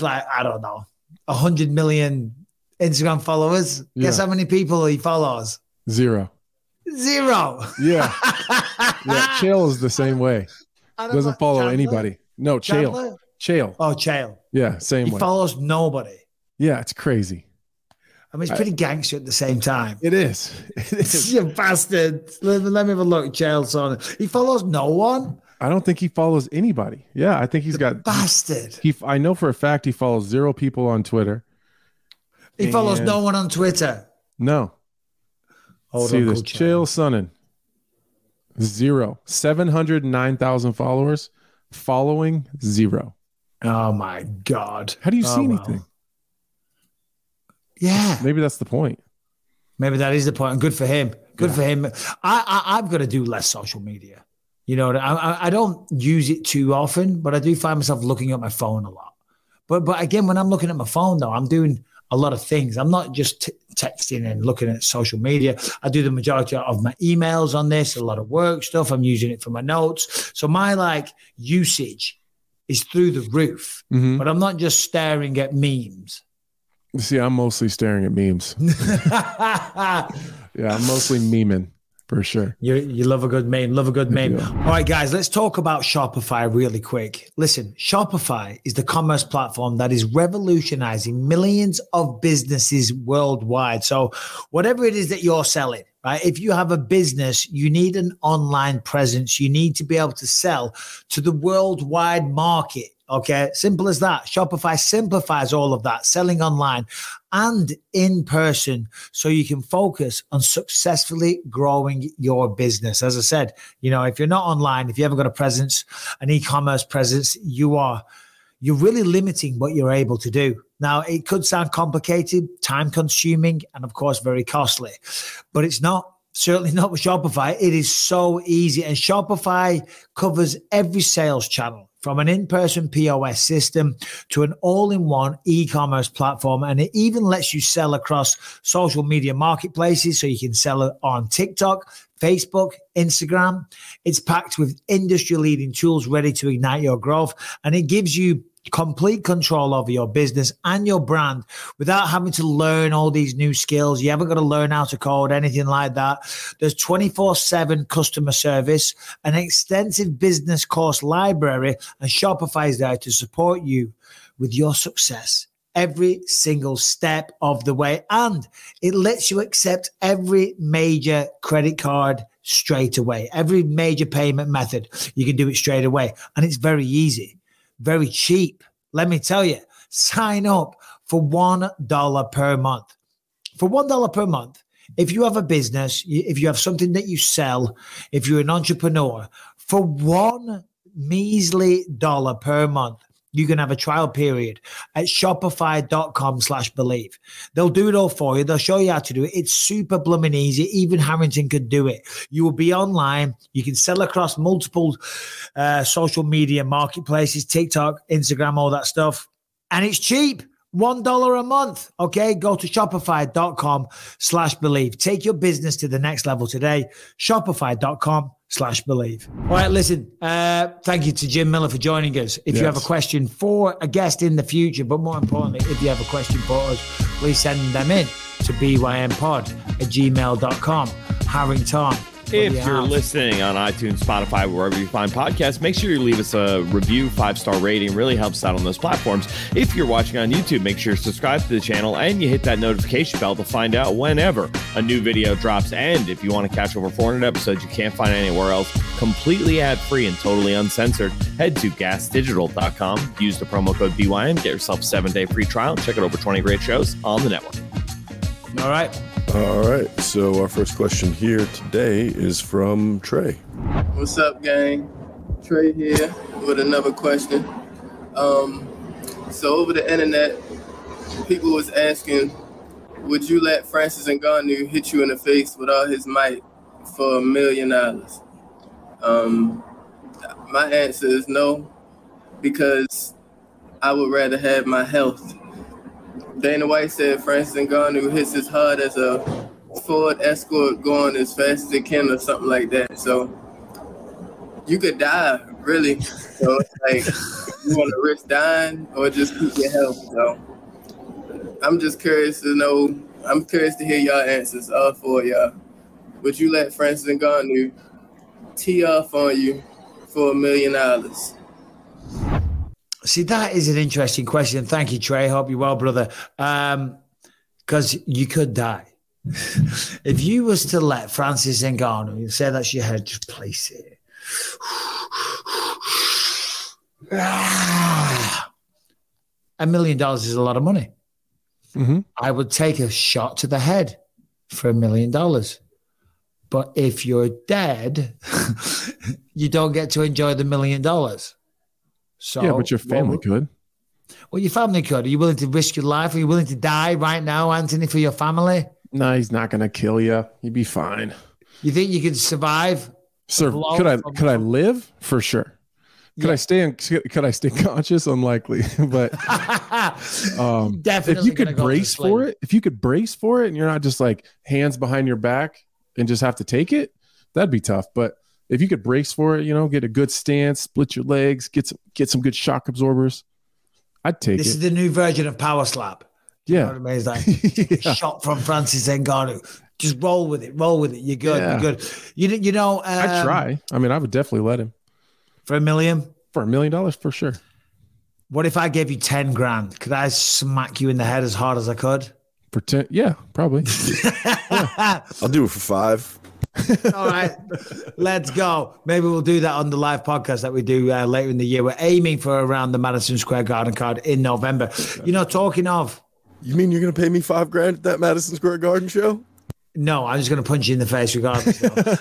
100 million Instagram followers. Yeah. Guess how many people he follows? Zero. Yeah. Yeah. Chael is the same way. Doesn't follow Chandler? Anybody. No, Chael. Oh, Chael. Yeah, same way. He follows nobody. Yeah, it's crazy. I mean, it's pretty gangster at the same time. It is. You bastard. Let me have a look at Chael's on it. He follows no one. I don't think he follows anybody. Yeah, I think he's got bastard. I know for a fact he follows 0 people on Twitter. He follows no one on Twitter. No. See this. Chael Sonnen. 0. 709,000 followers. Following 0. Oh my God. How do you see anything? Well. Yeah. Maybe that's the point. Maybe that is the point. And good for him. Good for him. I've got to do less social media. You know, I don't use it too often, but I do find myself looking at my phone a lot. But again, when I'm looking at my phone, though, I'm doing a lot of things. I'm not just texting and looking at social media. I do the majority of my emails on this, a lot of work stuff. I'm using it for my notes. So my usage is through the roof, but I'm not just staring at memes. See, I'm mostly staring at memes. Yeah, I'm mostly memeing. For sure. You love a good meme. Love a good meme. Yeah. All right, guys, let's talk about Shopify really quick. Listen, Shopify is the commerce platform that is revolutionizing millions of businesses worldwide. So whatever it is that you're selling, right? If you have a business, you need an online presence. You need to be able to sell to the worldwide market. Okay, simple as that. Shopify simplifies all of that, selling online and in person, so you can focus on successfully growing your business. As I said, if you're not online, if you haven't got a presence, an e-commerce presence, you're really limiting what you're able to do. Now, it could sound complicated, time consuming, and of course, very costly, but it's not. Certainly not with Shopify. It is so easy. And Shopify covers every sales channel, from an in-person POS system to an all-in-one e-commerce platform. And it even lets you sell across social media marketplaces, so you can sell on TikTok, Facebook, Instagram. It's packed with industry-leading tools ready to ignite your growth. And it gives you complete control over your business and your brand without having to learn all these new skills. You haven't got to learn how to code, anything like that. There's 24/7 customer service, an extensive business course library, and Shopify is there to support you with your success every single step of the way. And it lets you accept every major credit card straight away. Every major payment method, you can do it straight away. And it's very easy. Very cheap. Let me tell you, sign up for $1 per month. For $1 per month, if you have a business, if you have something that you sell, if you're an entrepreneur, for $1 measly per month, you can have a trial period at shopify.com/believe. They'll do it all for you. They'll show you how to do it. It's super blooming easy. Even Harrington could do it. You will be online. You can sell across multiple social media marketplaces, TikTok, Instagram, all that stuff. And it's cheap. $1 a month. Okay. Go to shopify.com/believe. Take your business to the next level today. Shopify.com/believe. All right. Listen, thank you to Jim Miller for joining us. If you have a question for a guest in the future, but more importantly, if you have a question for us, please send them in to bympod@gmail.com. Harrington. If you're listening on iTunes, Spotify, wherever you find podcasts, make sure you leave us a review, 5-star rating. It really helps out on those platforms. If you're watching on YouTube, make sure you subscribe to the channel and you hit that notification bell to find out whenever a new video drops. And if you want to catch over 400 episodes you can't find anywhere else, completely ad-free and totally uncensored, head to gasdigital.com. Use the promo code BYM. Get yourself a 7-day free trial. Check out over 20 great shows on the network. All right. So our first question here today is from Trey. What's up, gang? Trey here with another question. So over the internet, people was asking, would you let Francis Ngannou hit you in the face with all his might for $1 million? My answer is no, because I would rather have my health. Dana White said Francis Ngannou hits as hard as a Ford Escort going as fast as it can or something like that. So you could die, really. So it's like, you want to risk dying or just keep your health? So I'm just curious to know. I'm curious to hear y'all answers, all four of y'all. Would you let Francis Ngannou tee off on you for $1 million? See, that is an interesting question. Thank you, Trey. Hope you're well, brother. Because you could die. If you was to let Francis Ngannou, say that's your head, just place it. $1 million is a lot of money. Mm-hmm. I would take a shot to the head for $1 million. But if you're dead, you don't get to enjoy the $1 million. So yeah, but your family could. Well, your family could. Are you willing to risk your life? Are you willing to die right now, Anthony, for your family? No, he's not going to kill you. You'd be fine. You think you could survive? Sir, could I live? For sure. Could I stay conscious? Unlikely. But definitely if you could brace for it, and you're not just like hands behind your back and just have to take it, that'd be tough. But if you could brace for it, get a good stance, split your legs, get some good shock absorbers, I'd take it. This is the new version of power slap. Yeah. You know what I mean? It's like shot from Francis Ngannou. Just roll with it. You're good. Yeah. You're good. I'd try. I mean, I would definitely let him. For $1 million? For $1 million, for sure. What if I gave you 10 grand? Could I smack you in the head as hard as I could? For 10? Yeah, probably. Yeah. I'll do it for 5. All right, let's go. Maybe we'll do that on the live podcast that we do later in the year. We're aiming for around the Madison Square Garden card in November. Talking of. You mean you're going to pay me $5,000 at that Madison Square Garden show? No, I'm just going to punch you in the face regardless.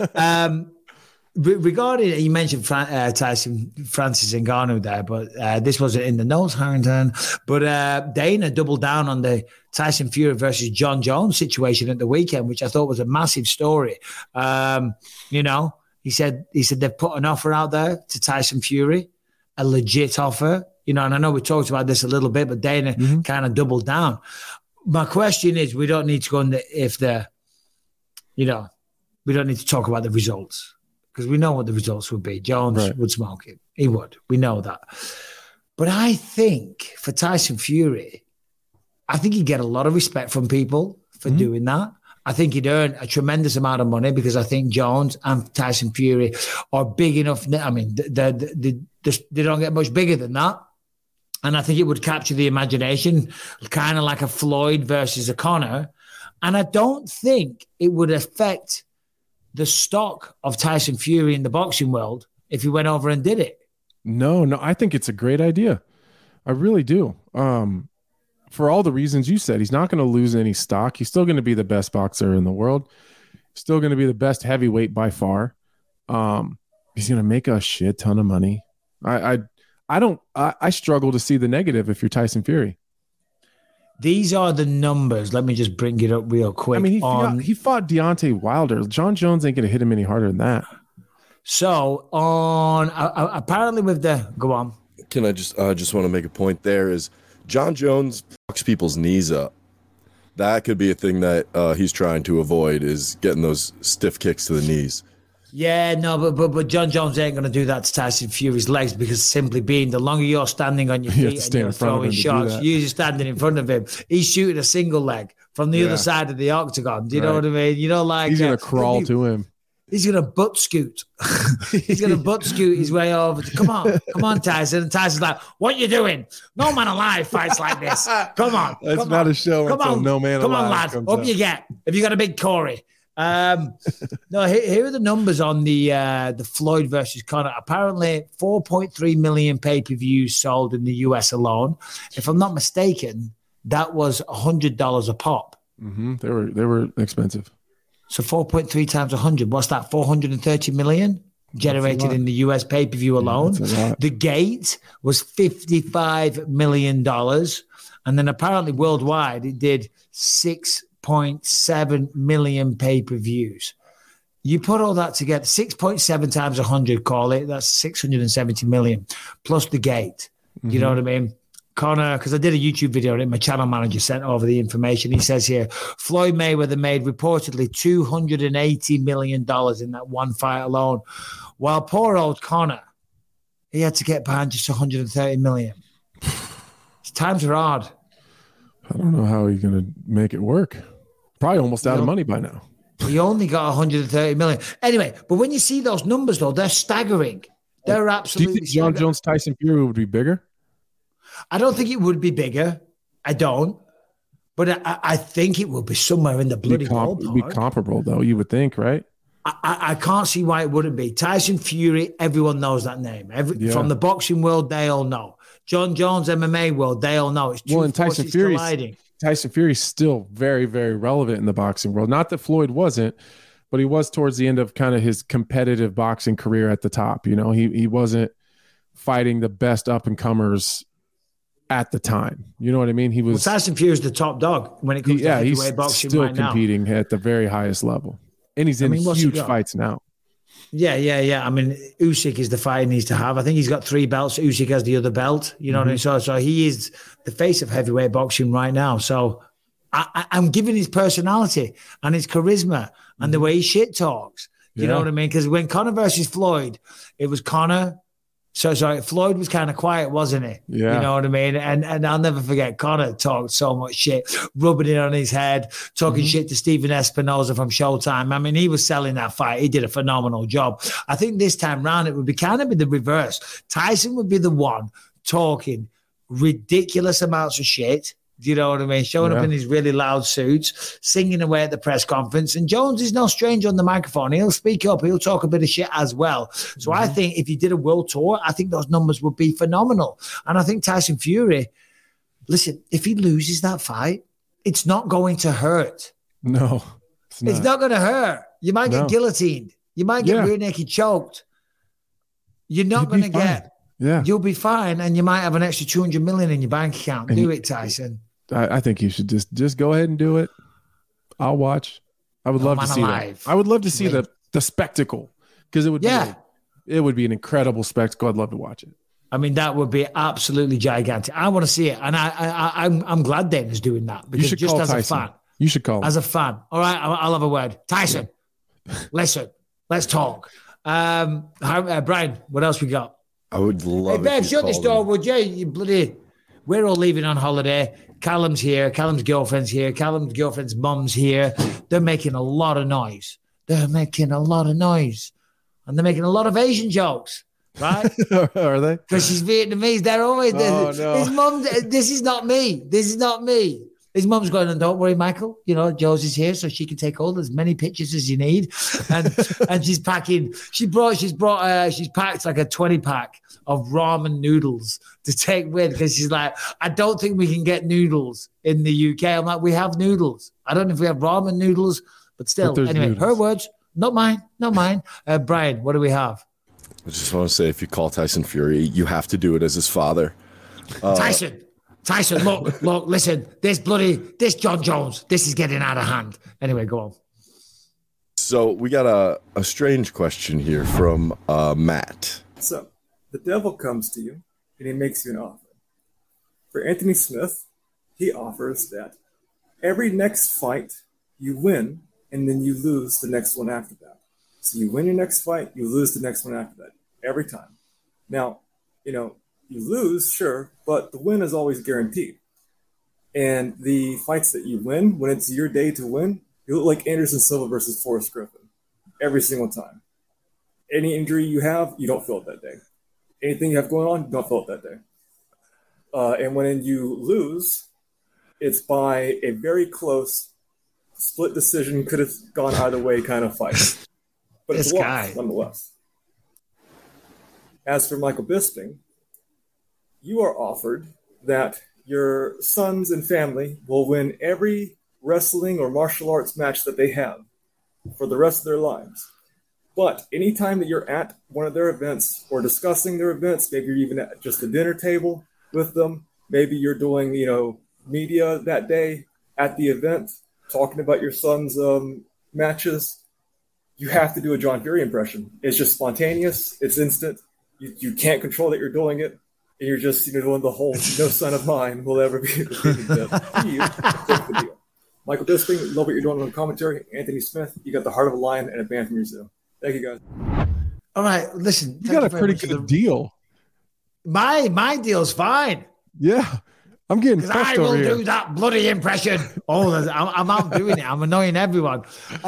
Regarding, you mentioned Francis Ngannou there, but this wasn't in the notes, Harrington. But Dana doubled down on the Tyson Fury versus John Jones situation at the weekend, which I thought was a massive story. He said they've put an offer out there to Tyson Fury, a legit offer. And I know we talked about this a little bit, but Dana kind of doubled down. My question is, we don't need to go into we don't need to talk about the results, because we know what the results would be. Jones would smoke him. He would. We know that. But I think for Tyson Fury, I think he'd get a lot of respect from people for doing that. I think he'd earn a tremendous amount of money, because I think Jones and Tyson Fury are big enough. I mean, they don't get much bigger than that. And I think it would capture the imagination, kind of like a Floyd versus a Conor. And I don't think it would affect the stock of Tyson Fury in the boxing world if he went over and did it. No, I think it's a great idea. I really do. For all the reasons you said, he's not going to lose any stock. He's still going to be the best boxer in the world. Still going to be the best heavyweight by far. He's going to make a shit ton of money. I struggle to see the negative if you're Tyson Fury. These are the numbers. Let me just bring it up real quick. I mean, he fought Deontay Wilder. John Jones ain't going to hit him any harder than that. So apparently with go on. Can I just want to make a point there is John Jones fucks people's knees up. That could be a thing that he's trying to avoid, is getting those stiff kicks to the knees. Yeah, no, but John Jones ain't going to do that to Tyson Fury's legs, because simply being the longer you're standing on your feet and you're throwing shots, you're just standing in front of him. He's shooting a single leg from the other side of the octagon. Do you know what I mean? He's going to crawl to him. He's going to butt scoot. He's going to butt scoot his way over. Come on, Tyson. And Tyson's like, what you doing? No man alive fights like this. Come on. That's not a show until no man alive. Come on, lad. Hope you get. If you got a big Corey. No, here are the numbers on the Floyd versus Conor. Apparently 4.3 million pay-per-views sold in the US alone. If I'm not mistaken, that was $100 a pop. They were expensive. So 4.3 times 100, what's that? 430 million generated in the US pay-per-view alone. The gate was $55 million. And then apparently worldwide, it did 6.7 million pay-per-views. You put all that together, 6.7 times 100, call it, that's 670 million, plus the gate. You know what I mean? Conor, because I did a YouTube video on it, my channel manager sent over the information. He says here, Floyd Mayweather made reportedly $280 million in that one fight alone, while poor old Conor, he had to get behind just 130 million. Times are hard. I don't know how he's going to make it work. Probably almost out of money by now. He only got 130 million. Anyway, but when you see those numbers, though, they're staggering. They're absolutely. Do you think John Jones, Tyson Fury would be bigger? I don't think it would be bigger. I don't. But I think it will be somewhere in the bloody ballpark. It'd be comparable, though, you would think, right? I can't see why it wouldn't be. Tyson Fury, everyone knows that name. From the boxing world, they all know. John Jones, MMA world, they all know. It's two Tyson Fury's still very, very relevant in the boxing world. Not that Floyd wasn't, but he was towards the end of kind of his competitive boxing career at the top. You know, he wasn't fighting the best up and comers at the time. You know what I mean? He was. Well, Tyson Fury is the top dog when it comes to heavyweight boxing still right now. competing at the very highest level, and he's in huge fights now. Yeah. I mean, Usyk is the fight he needs to have. I think he's got 3 belts. Usyk has the other belt. You know what I mean? So he is the face of heavyweight boxing right now. So I'm giving his personality and his charisma and the way he shit talks. You know what I mean? Because when Conor versus Floyd, it was Conor. Floyd was kind of quiet, wasn't he? Yeah. You know what I mean? And I'll never forget, Conor talked so much shit, rubbing it on his head, talking shit to Steven Espinoza from Showtime. I mean, he was selling that fight. He did a phenomenal job. I think this time round, it would be kind of be the reverse. Tyson would be the one talking ridiculous amounts of shit. Do you know what I mean? Showing up in his really loud suits, singing away at the press conference. And Jones is no stranger on the microphone. He'll speak up. He'll talk a bit of shit as well. So I think if he did a world tour, I think those numbers would be phenomenal. And I think Tyson Fury, listen, if he loses that fight, it's not going to hurt. No, it's not going to hurt. You might get guillotined. You might get rear naked choked. You're not going to get. Yeah. You'll be fine. And you might have an extra 200 million in your bank account. Do it, Tyson. I think you should just go ahead and do it. I'll watch. I would love to see that. I would love to see the spectacle, because it would be an incredible spectacle. I'd love to watch it. I mean, that would be absolutely gigantic. I want to see it, and I'm glad Dana's doing that, because just as a fan, you should call as a fan. All right, I'll have a word. Tyson, listen, let's talk. Brian, what else we got? I would love. Hey, babe, shut this door, would you? You bloody. We're all leaving on holiday. Callum's here. Callum's girlfriend's here. Callum's girlfriend's mum's here. They're making a lot of noise. And they're making a lot of Asian jokes, right? Are they? Because she's Vietnamese. They're always no. His mum, this is not me. His mum's going, and don't worry, Michael. You know, Josie is here, so she can take all as many pictures as you need. And she's packing. She's packed like a 20-pack of ramen noodles to take with, because she's like, I don't think we can get noodles in the UK. I'm like, we have noodles. I don't know if we have ramen noodles, but still. Anyway, noodles. Her words, not mine. Brian, what do we have? I just want to say, if you call Tyson Fury, you have to do it as his father. Tyson, look, listen, this John Jones, this is getting out of hand. Anyway, go on. So we got a strange question here from Matt. So the devil comes to you and he makes you an offer. For Anthony Smith, he offers that every next fight you win, and then you lose the next one after that. So you win your next fight, you lose the next one after that, every time. Now, you lose, sure, but the win is always guaranteed. And the fights that you win, when it's your day to win, you look like Anderson Silva versus Forrest Griffin every single time. Any injury you have, you don't feel it that day. Anything you have going on, you don't feel it that day. And when you lose, it's by a very close split decision, could have gone either way kind of fight. But it's a loss, nonetheless. As for Michael Bisping, you are offered that your sons and family will win every wrestling or martial arts match that they have for the rest of their lives. But anytime that you're at one of their events or discussing their events, maybe you're even at just a dinner table with them, maybe you're doing, media that day at the event, talking about your son's matches, you have to do a John Fury impression. It's just spontaneous. It's instant. You can't control that you're doing it. And you're just doing the whole no son of mine will ever be defeated. The deal. Michael Bisping, love what you're doing on the commentary. Anthony Smith, you got the heart of a lion and a band from your zoo. Thank you, guys. All right, listen. You got a pretty good deal. My deal's fine. Yeah, I'm getting crushed over here. I will do that bloody impression. I'm out doing it. I'm annoying everyone.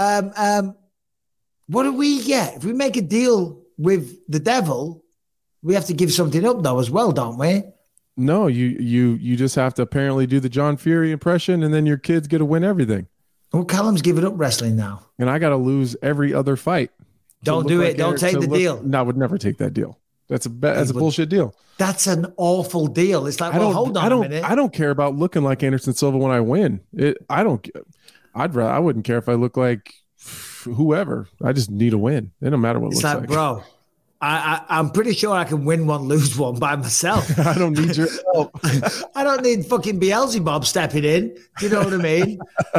What do we get? If we make a deal with the devil, we have to give something up though as well, don't we? No, you just have to apparently do the John Fury impression, and then your kids get to win everything. Well, Callum's giving up wrestling now. And I got to lose every other fight. Don't do it. Don't take the deal. No, I would never take that deal. That's a bullshit deal. That's an awful deal. It's like, hold on a minute. I don't care about looking like Anderson Silva when I win. I wouldn't care if I look like whoever. I just need a win. It don't matter what it looks like. Bro, I'm pretty sure I can win one, lose one by myself. I don't need your help. I don't need fucking Beelzebub stepping in. Do you know what I mean?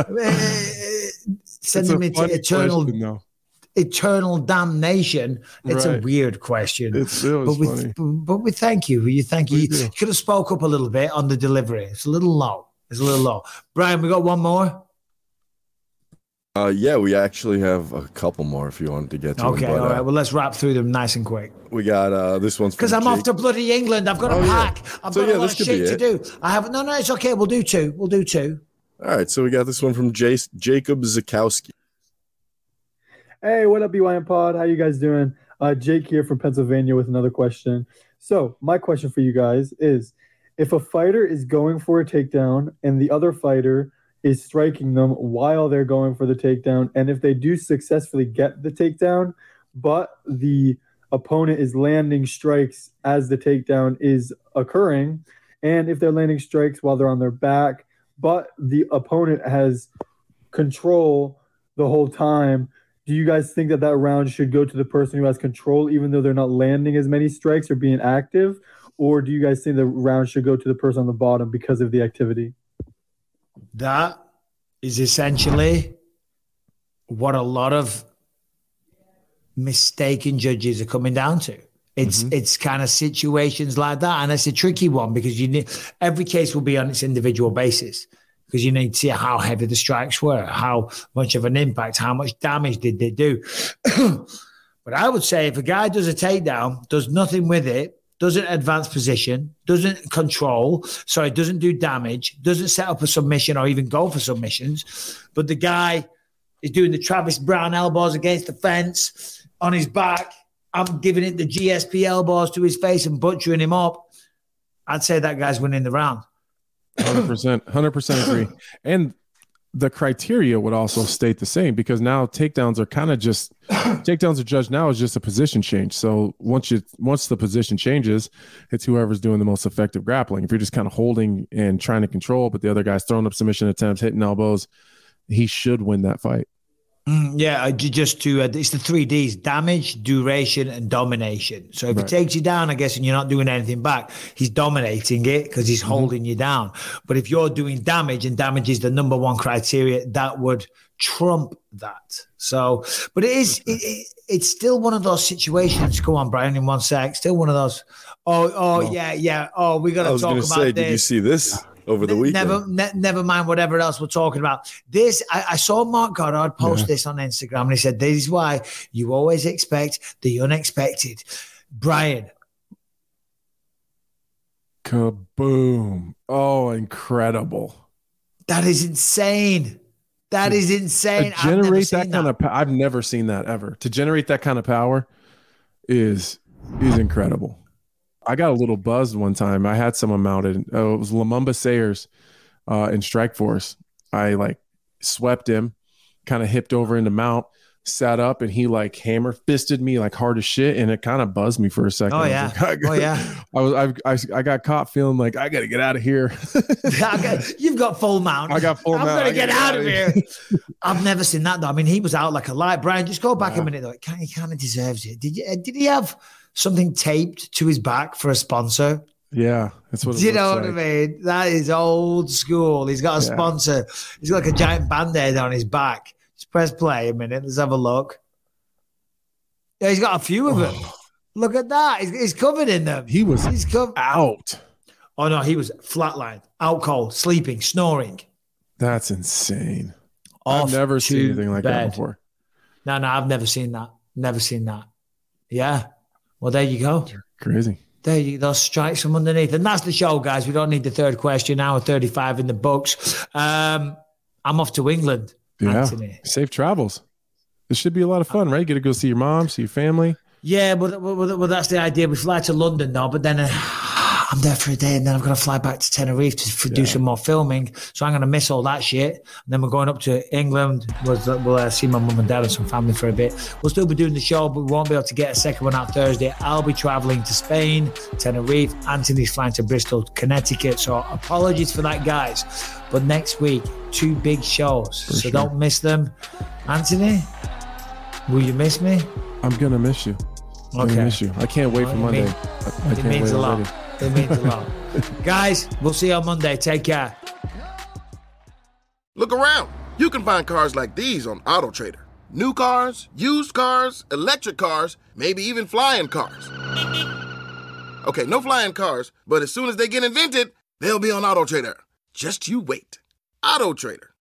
Sending me to eternal damnation. It's a weird question. It's funny. But we thank you. You could have spoke up a little bit on the delivery. It's a little low. Brian, we got one more. Yeah, we actually have a couple more if you wanted to get to Okay, them. all right. Well, let's wrap through them nice and quick. We got this one's because I'm off to bloody England. I've got to pack. I've got a lot of shit to do. No, it's okay. We'll do two. All right, so we got this one from Jacob Zakowski. Hey, what up, BYM Pod? How you guys doing? Jake here from Pennsylvania with another question. So my question for you guys is, if a fighter is going for a takedown and the other fighter is striking them while they're going for the takedown, and if they do successfully get the takedown, but the opponent is landing strikes as the takedown is occurring, and if they're landing strikes while they're on their back, but the opponent has control the whole time, do you guys think that round should go to the person who has control even though they're not landing as many strikes or being active? Or do you guys think the round should go to the person on the bottom because of the activity? That is essentially what a lot of mistaken judges are coming down to. It's kind of situations like that, and it's a tricky one because every case will be on its individual basis because you need to see how heavy the strikes were, how much of an impact, how much damage did they do. But I would say if a guy does a takedown, does nothing with it, doesn't advance position, doesn't doesn't do damage, doesn't set up a submission or even go for submissions, but the guy is doing the Travis Brown elbows against the fence on his back, I'm giving it the GSP elbows to his face and butchering him up, I'd say that guy's winning the round. 100% agree. And the criteria would also state the same because now takedowns are kind of just takedowns are judged now as just a position change. So once the position changes, it's whoever's doing the most effective grappling. If you're just kind of holding and trying to control, but the other guy's throwing up submission attempts, hitting elbows, he should win that fight. Just to it's the 3 Ds: damage, duration, and domination. So if he takes you down, I guess, and you're not doing anything back, he's dominating it because he's holding you down. But if you're doing damage, and damage is the number one criteria, that would trump that. So, but it's still one of those situations. Go on, Brian, in 1 sec. Still one of those. Yeah. Oh, we got to talk about this. Did you see this? Over the weekend. Never mind whatever else we're talking about. This, I saw Mark Goddard post this on Instagram, and he said, this is why you always expect the unexpected. Brian. Kaboom. Oh, incredible. That is insane. To generate that kind of I've never seen that ever. To generate that kind of power is incredible. I got a little buzzed one time. I had someone mounted. It was Lumumba Sayers in Strikeforce. I swept him, kind of hipped over into mount, sat up, and he hammer fisted me hard as shit, and it kind of buzzed me for a second. I got caught feeling like I got to get out of here. You've got full mount. I got full mount. I'm going to get out of here. I've never seen that though. I mean, he was out like a light. Brian, just go back a minute though. He kind of deserves it. Did he have something taped to his back for a sponsor? Yeah, that's what. Do you know what I mean? That is old school. He's got a sponsor. He's got a giant band-aid on his back. Just press play a minute. Let's have a look. Yeah, he's got a few of them. Look at that. He's covered in them. He's out. Oh no, he was flatlined, out cold, sleeping, snoring. That's insane. I've never seen anything like that before. No, I've never seen that. Never seen that. Yeah. Well, there you go. Crazy. There you go. Those strikes from underneath. And that's the show, guys. We don't need the third question. Hour 35 in the books. I'm off to England. Yeah. Anthony. Safe travels. This should be a lot of fun, right? You get to go see your mom, see your family. Yeah, but that's the idea. We fly to London now, but then I'm there for a day, and then I've got to fly back to Tenerife to do some more filming. So I'm going to miss all that shit. And then we're going up to England. We'll see my mum and dad and some family for a bit. We'll still be doing the show, but we won't be able to get a second one out Thursday. I'll be traveling to Spain, Tenerife. Anthony's flying to Bristol, Connecticut. So apologies for that, guys. But next week, 2 big shows. So don't miss them. Anthony, Will you miss me? I'm gonna miss you. I'm gonna miss you. I can't wait for Monday. It means a lot. It means a lot. Guys, we'll see you on Monday. Take care. Look around. You can find cars like these on AutoTrader. New cars, used cars, electric cars, maybe even flying cars. Okay, no flying cars, but as soon as they get invented, they'll be on AutoTrader. Just you wait. AutoTrader.